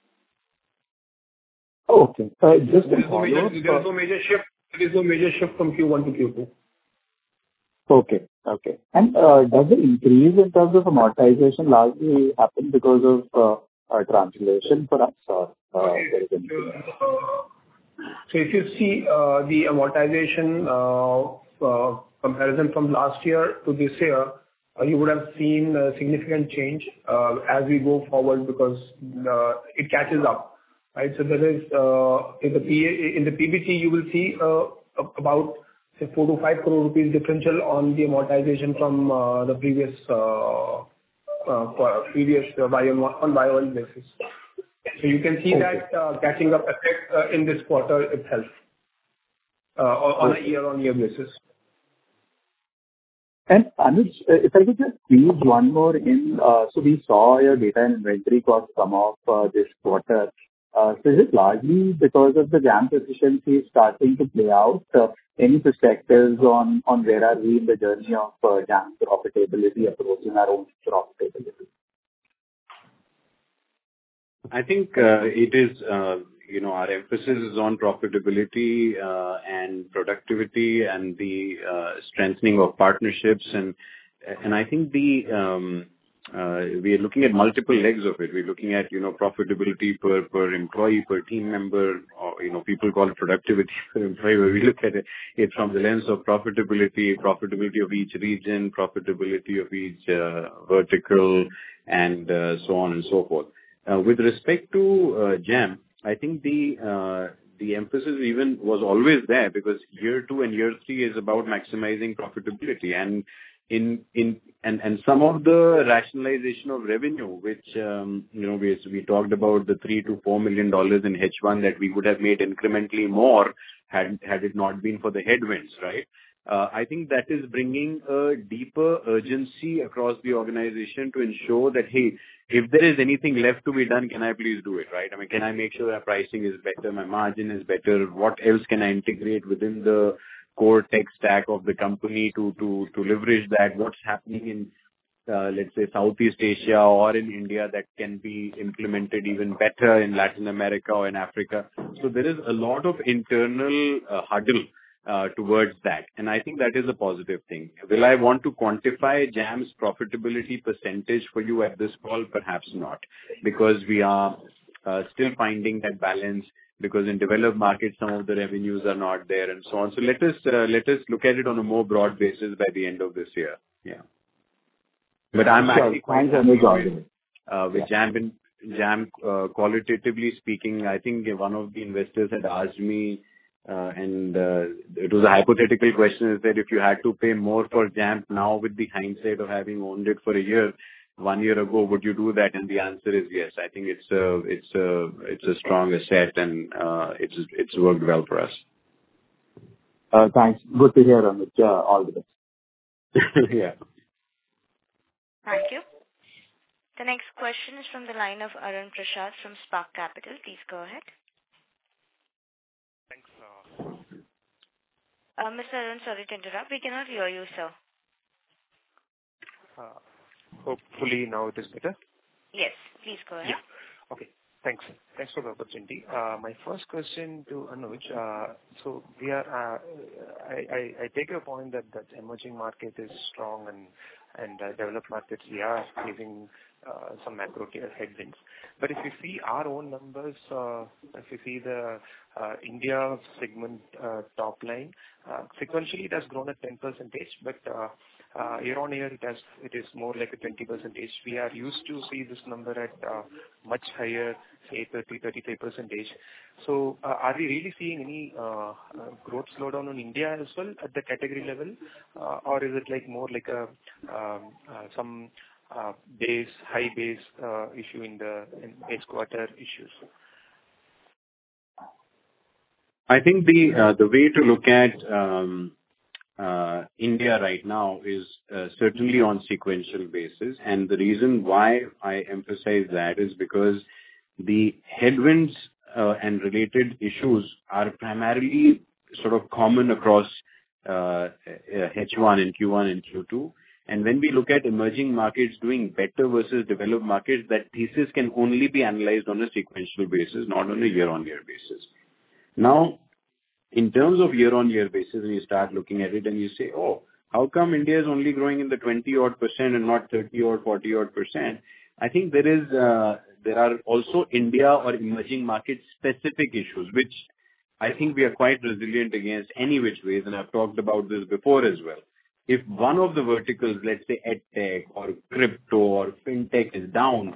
Okay. Uh, Just There a is no major, follow-up. there is no major shift. There is no major shift from Q one to Q two. Okay. Okay. And uh, does the increase in terms of amortization largely happen because of uh, uh, translation for us, or uh, there is anything else? So if you see uh, the amortization uh, uh, comparison from last year to this year, uh, you would have seen a significant change uh, as we go forward, because uh, it catches up. Right. So there is uh, in the P in the P B T you will see uh, about say four to five crore rupees differential on the amortization from uh, the previous uh, uh, previous uh, Y on on Y O L basis. So you can see Okay. that uh, catching up effect uh, in this quarter itself uh, on on a Okay. year-on-year basis. And Anuj, uh, if I could just squeeze one more in. uh, So we saw your data and inventory costs come off uh, this quarter. Uh, So is it largely because of the Jampp efficiency starting to play out? Uh, Any perspectives on on where are we in the journey of uh, Jampp profitability, approaching our own profitability? I think uh, it is, uh, you know, our emphasis is on profitability uh, and productivity and the uh, strengthening of partnerships. And and I think the um, uh, we are looking at multiple legs of it. We're looking at, you know, profitability per per employee, per team member, or, you know, people call it productivity per employee, but we look at it, it from the lens of profitability, profitability of each region, profitability of each uh, vertical, and uh, so on and so forth. Uh, with respect to uh, Jampp, I think the uh, the emphasis even was always there, because year two and year three is about maximizing profitability, and in in and and some of the rationalization of revenue, which um, you know we we talked about the three to four million dollars in H one that we would have made incrementally more had had it not been for the headwinds, right? Uh, I think that is bringing a deeper urgency across the organization to ensure that, hey, if there is anything left to be done, can I please do it, right? I mean, can I make sure that pricing is better, my margin is better? What else can I integrate within the core tech stack of the company to to to leverage that? What's happening in uh, let's say, Southeast Asia or in India that can be implemented even better in Latin America or in Africa. So there is a lot of internal uh, hurdle uh, towards that. And I think that is a positive thing. Will I want to quantify Jam's profitability percentage for you at this call? Perhaps not, because we are uh, still finding that balance, because in developed markets, some of the revenues are not there and so on. So let us uh, let us look at it on a more broad basis by the end of this year. Yeah. But I'm Sure. actually quite Thanks, happy Anuj. with, uh, with Yeah. Jam. Jam, uh, qualitatively speaking, I think one of the investors had asked me, uh, and uh, it was a hypothetical question, is that if you had to pay more for Jam now with the hindsight of having owned it for a year, one year ago, would you do that? And the answer is yes. I think it's a it's a it's a strong asset, and uh, it's it's worked well for us. Uh, Thanks. Good to hear, Anuj. Uh, All the best. Yeah. Thank you. The next question is from the line of Arun Prasad from Spark Capital. Please go ahead. Thanks. uh, Uh, Mister Arun, sorry to interrupt. We cannot hear you, sir. uh, Hopefully now it is better. Yes, please go ahead. Yeah. Okay. Thanks. Thanks for the opportunity. Uh, My first question to Anuj. uh, So we are, uh, I I I take your point that that emerging market is strong and and uh, developed markets, we are facing uh, some macro headwinds. But if you see our own numbers, uh, if you see the uh, India segment uh, top line, uh, sequentially it has grown at ten percent, but uh, uh, year on year it has it is more like a twenty percent. We are used to see this number at uh, much higher, say thirty, thirty-five percent. So uh, are we really seeing any uh, uh, growth slowdown in India as well at the category level, uh, or is it like more like a um, uh, some uh, base high base uh, issue in the in base quarter issues? I think the uh, the way to look at um, uh, India right now is uh, certainly on sequential basis, and the reason why I emphasize that is because the headwinds uh, and related issues are primarily sort of common across uh, H one and Q one and Q two. And when we look at emerging markets doing better versus developed markets, that thesis can only be analyzed on a sequential basis, not on a year-on-year basis. Now, in terms of year-on-year basis, when you start looking at it and you say, oh, how come India is only growing in the twenty odd percent and not thirty or forty odd percent? I think there is, uh, there are also India or emerging market specific issues, which I think we are quite resilient against any which ways. And I've talked about this before as well. If one of the verticals, let's say edtech or crypto or fintech is down,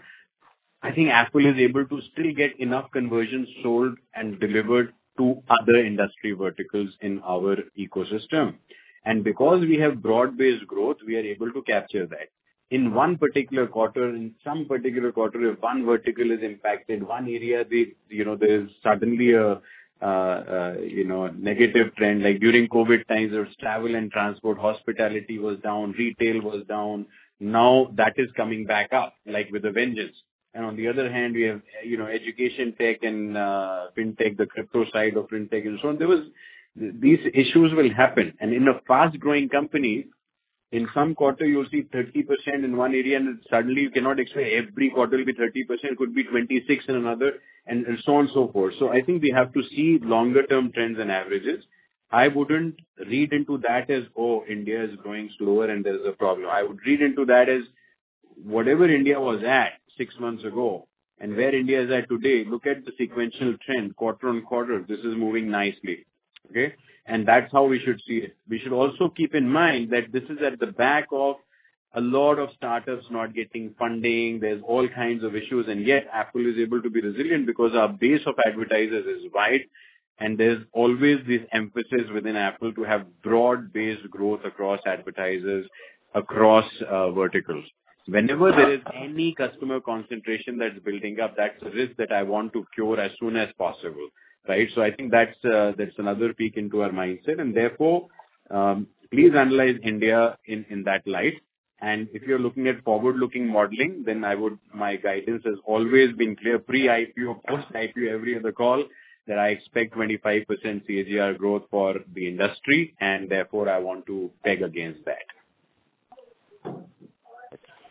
I think Apple is able to still get enough conversions sold and delivered to other industry verticals in our ecosystem. And because we have broad-based growth, we are able to capture that. In one particular quarter, in some particular quarter, if one vertical is impacted, one area, they, you know, there is suddenly a, uh, uh, you know, negative trend. Like during COVID times, there was travel and transport, hospitality was down, retail was down. Now that is coming back up, like with a vengeance. And on the other hand, we have, you know, education tech and uh, fintech, the crypto side of fintech and so on. There was, these issues will happen. And in a fast-growing company, in some quarter, you'll see thirty percent in one area, and suddenly you cannot expect every quarter will be thirty percent, it could be twenty-six in another, and, and so on and so forth. So I think we have to see longer-term trends and averages. I wouldn't read into that as, oh, India is growing slower and there's a problem. I would read into that as whatever India was at six months ago and where India is at today, look at the sequential trend, quarter on quarter. This is moving nicely. Okay? And that's how we should see it. We should also keep in mind that this is at the back of a lot of startups not getting funding. There's all kinds of issues, and yet Apple is able to be resilient because our base of advertisers is wide, and there's always this emphasis within Apple to have broad-based growth across advertisers, across uh, verticals. Whenever there is any customer concentration that's building up, that's a risk that I want to cure as soon as possible. Right. So I think that's uh, that's another peek into our mindset, and therefore, um, please analyze India in, in that light. And if you're looking at forward-looking modeling, then I would my guidance has always been clear, pre-I P O, post-I P O, every other call, that I expect twenty-five percent C A G R growth for the industry, and therefore I want to peg against that.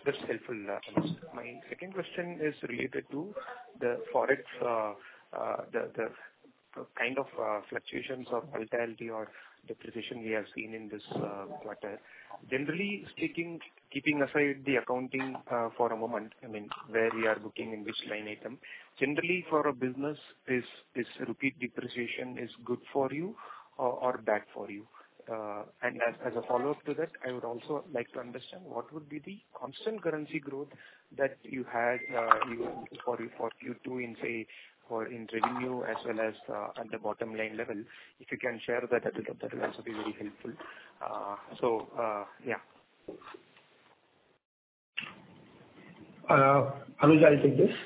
That's helpful, uh, Anuj. My second question is related to the Forex, uh, uh, the the kind of uh, fluctuations or volatility or depreciation we have seen in this uh, quarter. Generally speaking, keeping aside the accounting uh, for a moment, I mean, where we are booking in which line item, generally for a business, is is rupee depreciation is good for you or or bad for you? Uh, And as as a follow-up to that, I would also like to understand what would be the constant currency growth that you had uh, you- for for Q two in, say, for in revenue as well as uh, at the bottom line level. If you can share that, that will that will also be very helpful. Uh, So, uh, yeah. Uh, Anuj, I'll take this.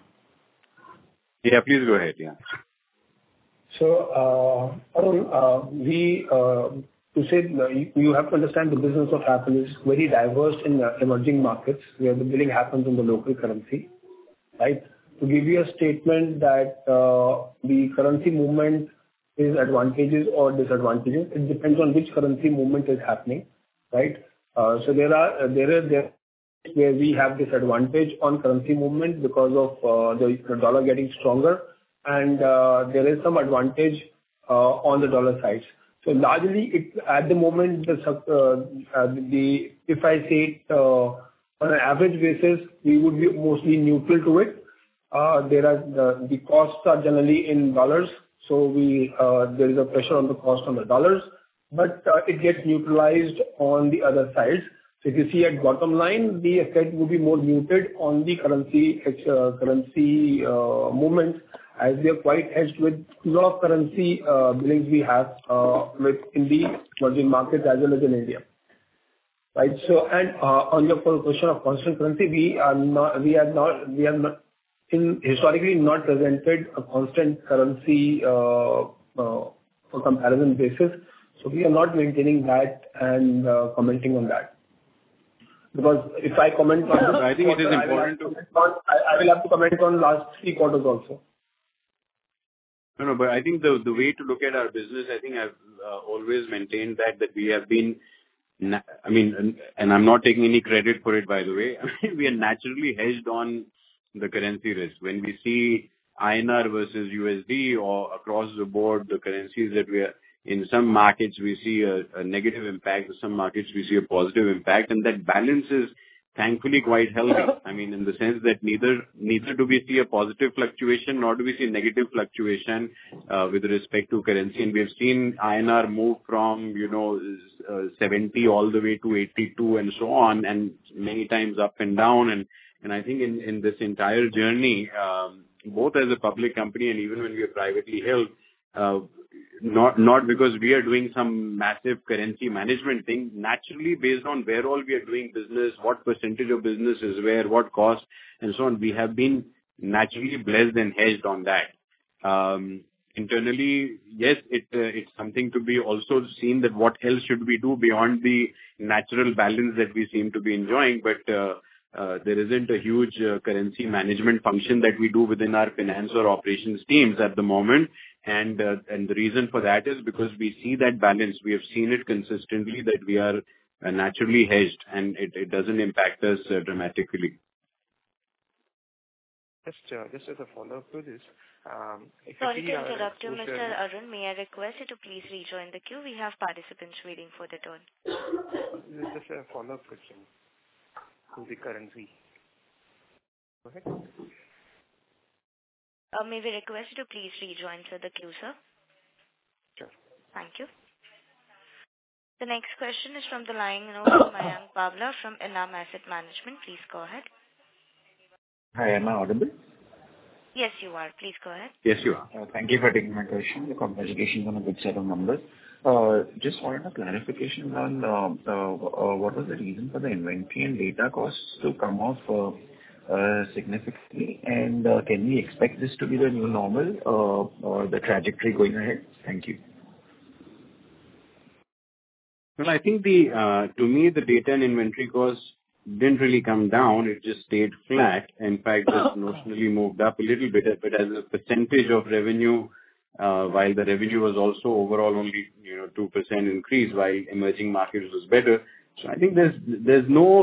Yeah, please go ahead. Yeah. So, uh, Arun, uh, we, uh, to say, uh, you you have to understand the business of Apple is very diverse in uh, emerging markets, where the billing happens in the local currency, right? To give you a statement that uh, the currency movement is advantageous or disadvantageous, it depends on which currency movement is happening, right? Uh, So there are, uh, there is there where we have disadvantage on currency movement because of uh, the the dollar getting stronger, and uh, there is some advantage uh, on the dollar side. So largely, it at the moment, the sub- uh, uh, the if I say it uh, on an average basis, we would be mostly neutral to it. Uh, There are the the costs are generally in dollars, so we uh, there is a pressure on the cost on the dollars, but uh, it gets neutralized on the other sides. So if you see at bottom line, the effect would be more muted on the currency uh, currency uh, movements, as we are quite hedged with a lot of currency uh, billings we have uh, with in the emerging markets as well as in India. Right. So, and uh, on your question of constant currency, we are not, we are not, we are not in historically not presented a constant currency uh, uh, for comparison basis. So we are not maintaining that and uh, commenting on that. Because if I comment on this, I think it is quarter, important I will, to. to on, I, I will have to comment on last three quarters also. No, no, but I think the the way to look at our business, I think I've uh, always maintained that that we have been, na- I mean, and, and I'm not taking any credit for it, by the way. I mean, we are naturally hedged on the currency risk. When we see I N R versus U S D or across the board, the currencies that we are in some markets, we see a, a negative impact. In some markets, we see a positive impact, and that balance is thankfully quite healthy. I mean, in the sense that neither neither do we see a positive fluctuation, nor do we see negative fluctuation uh, with respect to currency. And we have seen I N R move from, you know, uh, seventy all the way to eighty-two and so on, and many times up and down. And and I think in in this entire journey, um, both as a public company and even when we are privately held, uh, not not because we are doing some massive currency management thing. Naturally, based on where all we are doing business, what percentage of business is where, what cost, and so on, we have been naturally blessed and hedged on that. Um, Internally, yes, it uh, it's something to be also seen that what else should we do beyond the natural balance that we seem to be enjoying. But uh, uh, there isn't a huge uh, currency management function that we do within our finance or operations teams at the moment. And uh, and the reason for that is because we see that balance. We have seen it consistently that we are uh, naturally hedged, and it, it doesn't impact us uh, dramatically. Just uh, just as a follow-up to this, um, if Sorry you to see our interrupt you, Mister exposure- Arun. May I request you to please rejoin the queue? We have participants waiting for the turn. This is just a follow-up question to the currency. Go ahead. Uh, may we request you to please rejoin to the queue, sir? Sure. Thank you. The next question is from the line of Mayank Pavla from Enam Asset Management. Please go ahead. Hi, am I audible? Yes, you are. Please go ahead. Yes, you are. Uh, Thank you for taking my question. Congratulations on a good set of numbers. Uh, Just wanted a clarification on uh, uh, uh, what was the reason for the inventory and data costs to come off uh, uh, significantly, and uh, can we expect this to be the new normal uh, or the trajectory going ahead? Thank you. Well, I think the uh, to me the data and inventory costs didn't really come down. It just stayed flat. In fact, just notionally moved up a little bit, but as a percentage of revenue, uh, while the revenue was also overall only, you know, two percent increase, while emerging markets was better. So I think there's there's no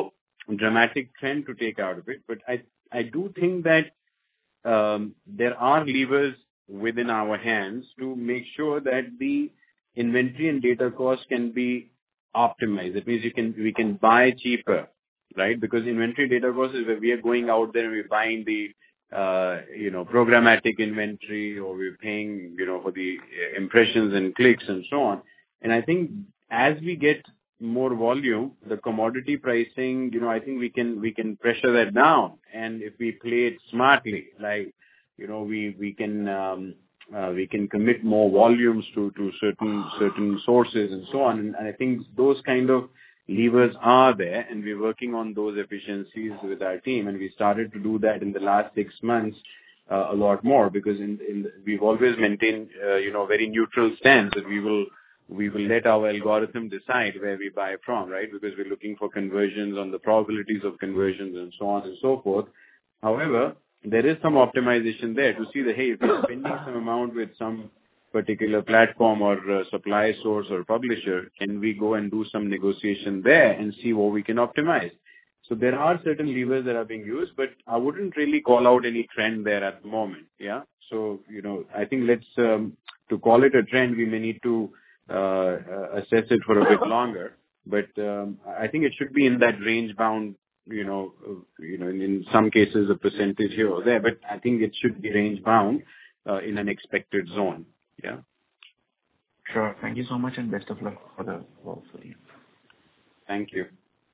dramatic trend to take out of it. But I I do think that um, there are levers within our hands to make sure that the inventory and data costs can be optimized. That means you can we can buy cheaper, right? Because inventory data costs is where we are going out there and we're buying the uh, you know programmatic inventory, or we're paying you know for the impressions and clicks and so on. And I think as we get more volume, the commodity pricing, you know, I think we can we can pressure that down. And if we play it smartly, like you know, we we can um, uh, we can commit more volumes to to certain certain sources and so on. And, and I think those kind of levers are there, and we're working on those efficiencies with our team. And we started to do that in the last six months uh, a lot more, because in, in we've always maintained uh, you know very neutral stance that we will. we will let our algorithm decide where we buy from, right? Because we're looking for conversions on the probabilities of conversions and so on and so forth. However, there is some optimization there to see that, hey, if we're spending some amount with some particular platform or uh, supply source or publisher, can we go and do some negotiation there and see what we can optimize? So there are certain levers that are being used, but I wouldn't really call out any trend there at the moment, yeah? So, you know, I think let's, um, to call it a trend, we may need to Uh, uh, assess it for a bit longer, but um, I think it should be in that range bound, you know, uh, you know, in, in some cases a percentage here or there, but I think it should be range bound uh, in an expected zone. Yeah. Sure. Thank you so much, and best of luck for the work for you. Thank you.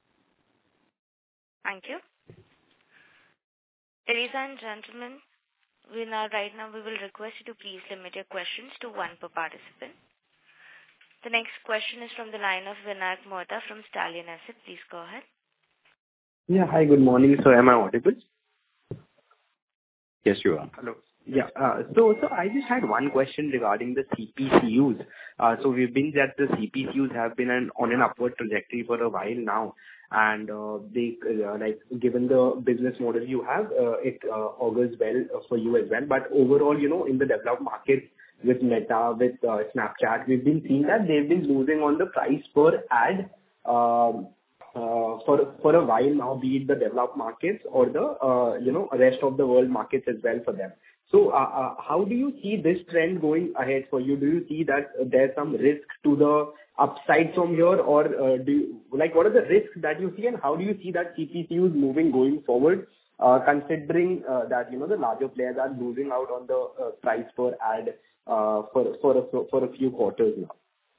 Thank you. Ladies and gentlemen, we now right now we will request you to please limit your questions to one per participant. The next question is from the line of Vinayak Mohta from Stallion Asset. Please go ahead. Yeah. Hi, good morning. So am I audible? Yes, you are. Hello. Yeah. Uh, so, so I just had one question regarding the C P C Us. Uh, so we've been that the C P C Us have been an, on an upward trajectory for a while now, and uh, they uh, like given the business model you have, uh, it uh, augurs well for you as well. But overall, you know, in the developed markets, with Meta, with uh, Snapchat, we've been seeing that they've been losing on the price per ad um, uh, for for a while now, be it the developed markets or the uh, you know rest of the world markets as well for them. So, uh, uh, how do you see this trend going ahead for you? Do you see that uh, there's some risk to the upside from here, or uh, do you, like what are the risks that you see, and how do you see that C P C Us moving going forward? Uh, considering uh, that you know the larger players are losing out on the uh, price per ad uh, for for a, for a few quarters now.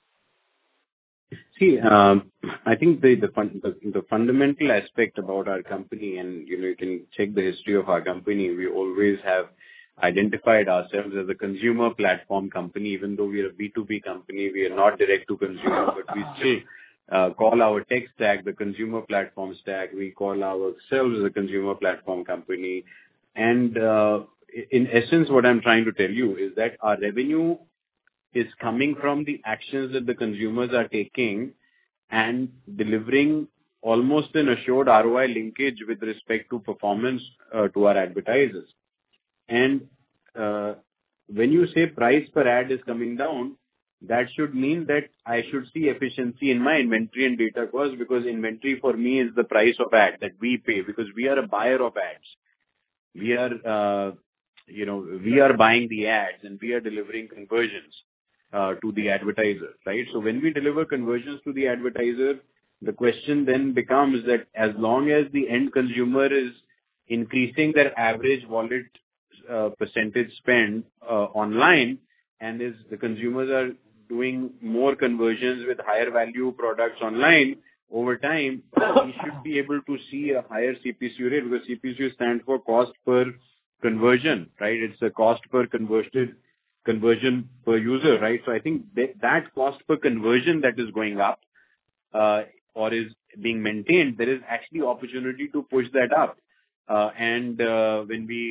See, um, I think the the, fun, the the fundamental aspect about our company, and you know you can check the history of our company. We always have identified ourselves as a consumer platform company, even though we are a B two B company. We are not direct to consumer, but we still Uh, call our tech stack the consumer platform stack. We call ourselves a consumer platform company. And uh, in essence, what I'm trying to tell you is that our revenue is coming from the actions that the consumers are taking and delivering almost an assured R O I linkage with respect to performance uh, to our advertisers. And uh, when you say price per ad is coming down, that should mean that I should see efficiency in my inventory and data costs, because inventory for me is the price of ad that we pay, because we are a buyer of ads. We are, uh, you know, we are buying the ads and we are delivering conversions uh, to the advertiser, right? So when we deliver conversions to the advertiser, the question then becomes that as long as the end consumer is increasing their average wallet uh, percentage spend uh, online, and is the consumers are doing more conversions with higher value products online over time, we should be able to see a higher C P C U rate, because C P C U stands for cost per conversion, right? It's a cost per converted conversion per user, right? So I think that, that cost per conversion that is going up uh, or is being maintained, there is actually opportunity to push that up. Uh, and uh, when we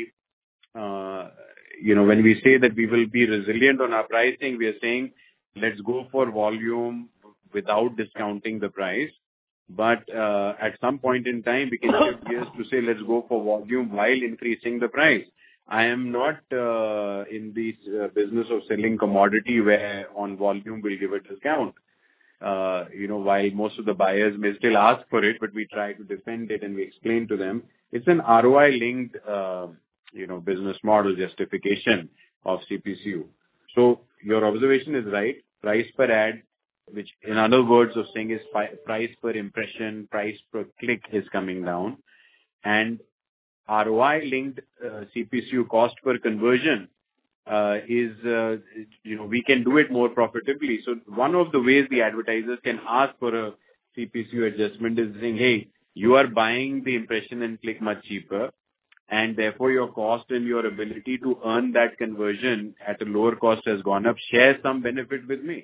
uh, you know, when we say that we will be resilient on our pricing, we are saying, let's go for volume without discounting the price. But uh, at some point in time, we can shift gears to say, let's go for volume while increasing the price. I am not uh, in the uh, business of selling commodity where on volume we'll give a discount. uh, you know, while most of the buyers may still ask for it, but we try to defend it and we explain to them, it's an R O I-linked, uh, you know, business model justification of C P C U. So your observation is right. Price per ad, which in other words of saying is fi- price per impression, price per click is coming down. And R O I-linked uh, C P C U, cost per conversion, uh, is, uh, you know, we can do it more profitably. So one of the ways the advertisers can ask for a C P C U adjustment is saying, hey, you are buying the impression and click much cheaper, and therefore your cost and your ability to earn that conversion at a lower cost has gone up. Share some benefit with me.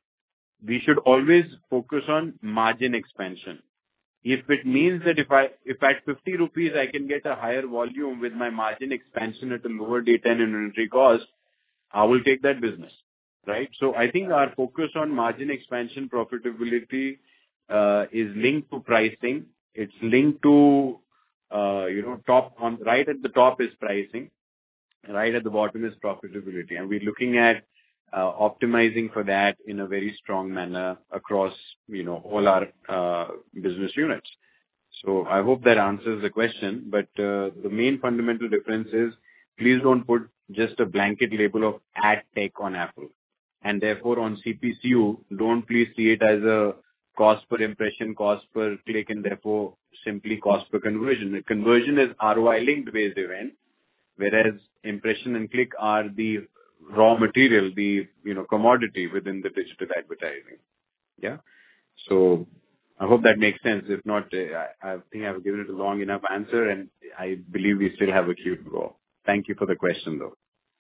We should always focus on margin expansion. If it means that if I, if at fifty rupees I can get a higher volume with my margin expansion at a lower data and inventory cost, I will take that business, right? So I think our focus on margin expansion profitability uh, is linked to pricing. It's linked to, uh, you know, top on, right at the top is pricing, right at the bottom is profitability. And we're looking at Uh, optimizing for that in a very strong manner across, you know, all our uh, business units. So I hope that answers the question. But uh, the main fundamental difference is, please don't put just a blanket label of ad tech on Apple. And therefore on C P C U, don't please see it as a cost per impression, cost per click, and therefore simply cost per conversion. The conversion is R O I-linked based event, whereas impression and click are the raw material, the, you know, commodity within the digital advertising. Yeah. So I hope that makes sense. If not, I, I think I've given it a long enough answer, and I believe we still have a queue to go. Thank you for the question, though.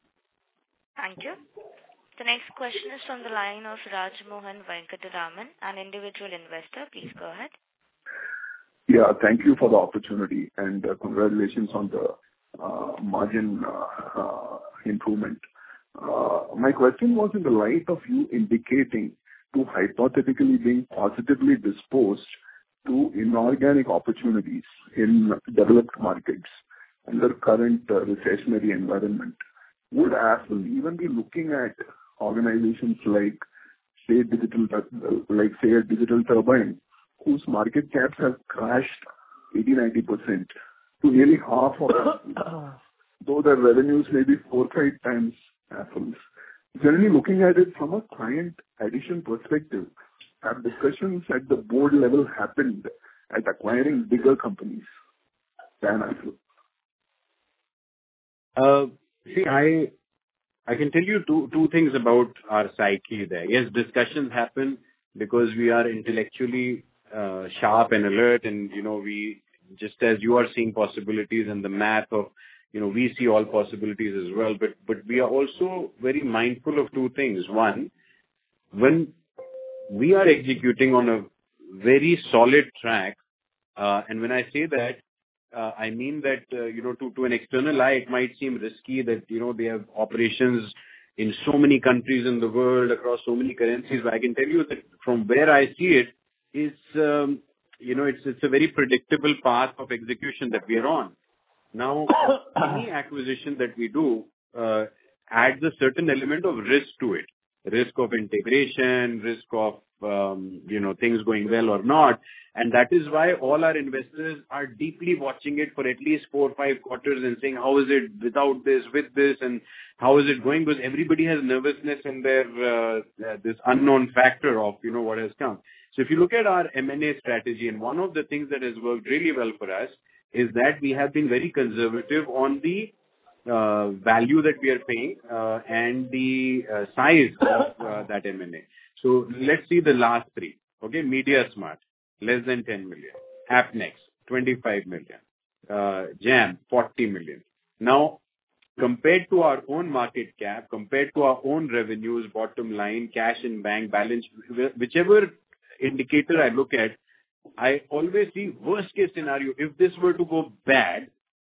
Thank you. The next question is from the line of Rajmohan Venkataraman, an individual investor. Please go ahead. Yeah, thank you for the opportunity, and uh, congratulations on the uh, margin uh, uh, improvement. Uh, my question was in the light of you indicating to hypothetically being positively disposed to inorganic opportunities in developed markets under current uh, recessionary environment. Would Apple even be looking at organizations like, say, digital, like say, a Digital Turbine, whose market caps have crashed eighty to ninety percent to nearly half of it, though their revenues may be four or five times Apple's? Generally, looking at it from a client addition perspective, have discussions at the board level happened at acquiring bigger companies than Apple? Uh, see, I I can tell you two two things about our psyche there. Yes, discussions happen because we are intellectually uh, sharp and alert, and you know, we, just as you are seeing possibilities and the math of, you know, we see all possibilities as well, but but we are also very mindful of two things. One, when we are executing on a very solid track, uh, and when I say that, uh, I mean that, uh, you know, to, to an external eye, it might seem risky that, you know, they have operations in so many countries in the world, across so many currencies, but I can tell you that from where I see it, is, um, you know, it's, it's a very predictable path of execution that we are on. Now, any acquisition that we do uh, adds a certain element of risk to it. Risk of integration, risk of, um, you know, things going well or not. And that is why all our investors are deeply watching it for at least four or five quarters and saying, how is it without this, with this, and how is it going? Because everybody has nervousness in their, uh, this unknown factor of, you know, what has come. So if you look at our M and A strategy, and one of the things that has worked really well for us is that we have been very conservative on the uh, value that we are paying uh, and the uh, size of uh, that M and A. So let's see the last three. Okay, MediaSmart, less than ten million. AppNext, twenty-five million. Uh, Jam, forty million. Now, compared to our own market cap, compared to our own revenues, bottom line, cash in bank, balance, whichever indicator I look at, I always see worst case scenario. If this were to go bad,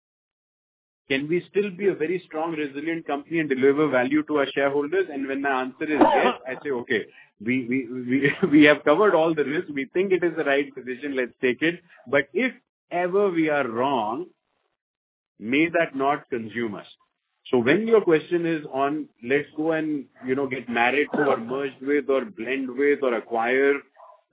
can we still be a very strong, resilient company and deliver value to our shareholders? And when the answer is yes, I say, okay, we, we, we, we have covered all the risks. We think it is the right decision. Let's take it. But if ever we are wrong, may that not consume us. So when your question is on, let's go and, you know, get married to or merged with or blend with or acquire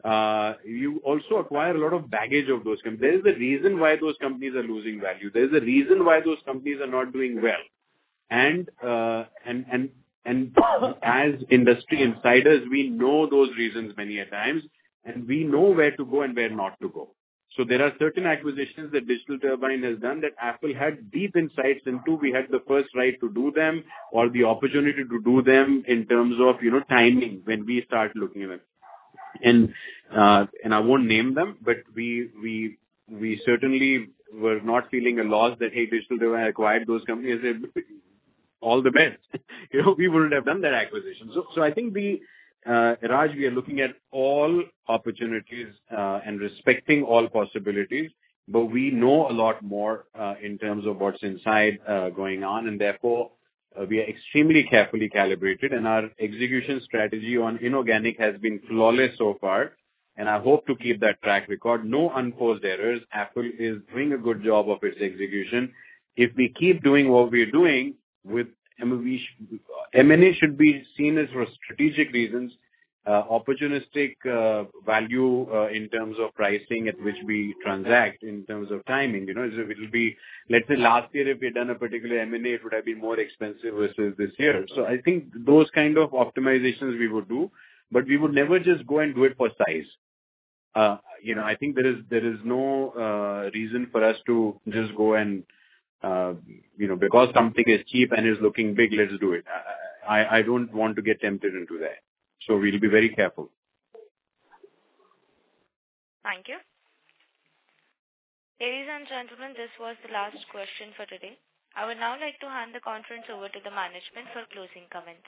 uh, you also acquire a lot of baggage of those companies. There is a reason why those companies are losing value. There is a reason why those companies are not doing well. And uh, and and and as industry insiders, we know those reasons many a times, and we know where to go and where not to go. So there are certain acquisitions that Digital Turbine has done that Apple had deep insights into. We had the first right to do them or the opportunity to do them in terms of, you know, timing when we start looking at them. And uh, and I won't name them, but we we we certainly were not feeling a loss that, hey, Digital Turbine acquired those companies. All the best. You know, we wouldn't have done that acquisition. So, so I think we, uh, Raj, we are looking at all opportunities uh, and respecting all possibilities, but we know a lot more uh, in terms of what's inside uh, going on, and therefore uh, we are extremely carefully calibrated, and our execution strategy on inorganic has been flawless so far, and I hope to keep that track record. No unforced errors. Apple is doing a good job of its execution. If we keep doing what we're doing, with M and A should be seen as for strategic reasons, uh, opportunistic uh, value uh, in terms of pricing at which we transact, in terms of timing. You know, so it will be, let's say last year if we had done a particular M and A, it would have been more expensive versus this year. So I think those kind of optimizations we would do, but we would never just go and do it for size. Uh, you know, I think there is there is no uh, reason for us to just go and Uh, you know, because something is cheap and is looking big, let's do it. I, I don't want to get tempted into that. So we'll be very careful. Thank you. Ladies and gentlemen, this was the last question for today. I would now like to hand the conference over to the management for closing comments.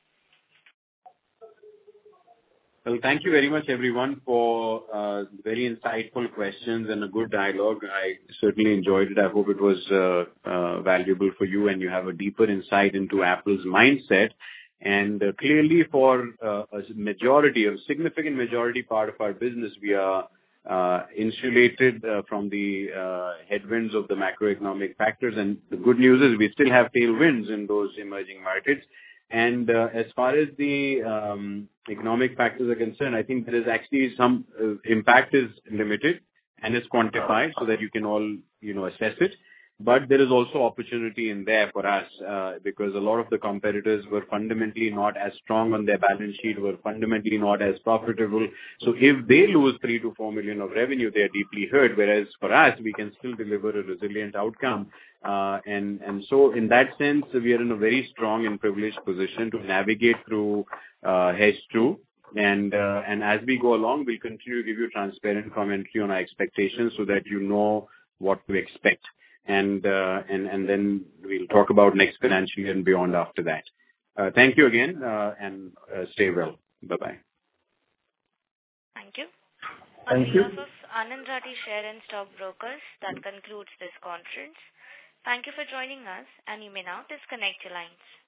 Well, thank you very much, everyone, for uh, very insightful questions and a good dialogue. I certainly enjoyed it. I hope it was uh, uh, valuable for you and you have a deeper insight into Apple's mindset. And uh, clearly for uh, a majority, a significant majority part of our business, we are uh, insulated uh, from the uh, headwinds of the macroeconomic factors. And the good news is we still have tailwinds in those emerging markets. And uh, as far as the um, economic factors are concerned, I think there is actually some uh, impact is limited and is quantified so that you can all, you know, assess it. But there is also opportunity in there for us uh, because a lot of the competitors were fundamentally not as strong on their balance sheet, were fundamentally not as profitable. So if they lose three to four million of revenue, they are deeply hurt. Whereas for us, we can still deliver a resilient outcome. Uh, and, and so in that sense, we are in a very strong and privileged position to navigate through uh, H two. And, uh, and as we go along, we'll continue to give you transparent commentary on our expectations so that you know what to expect. And, uh, and, and then we'll talk about next financial year and beyond after that. Uh, thank you again, uh, and uh, stay well. Bye-bye. Thank you. Thank On you. behalf of Anand Rathi Share and Stock Brokers, that concludes this conference. Thank you for joining us, and you may now disconnect your lines.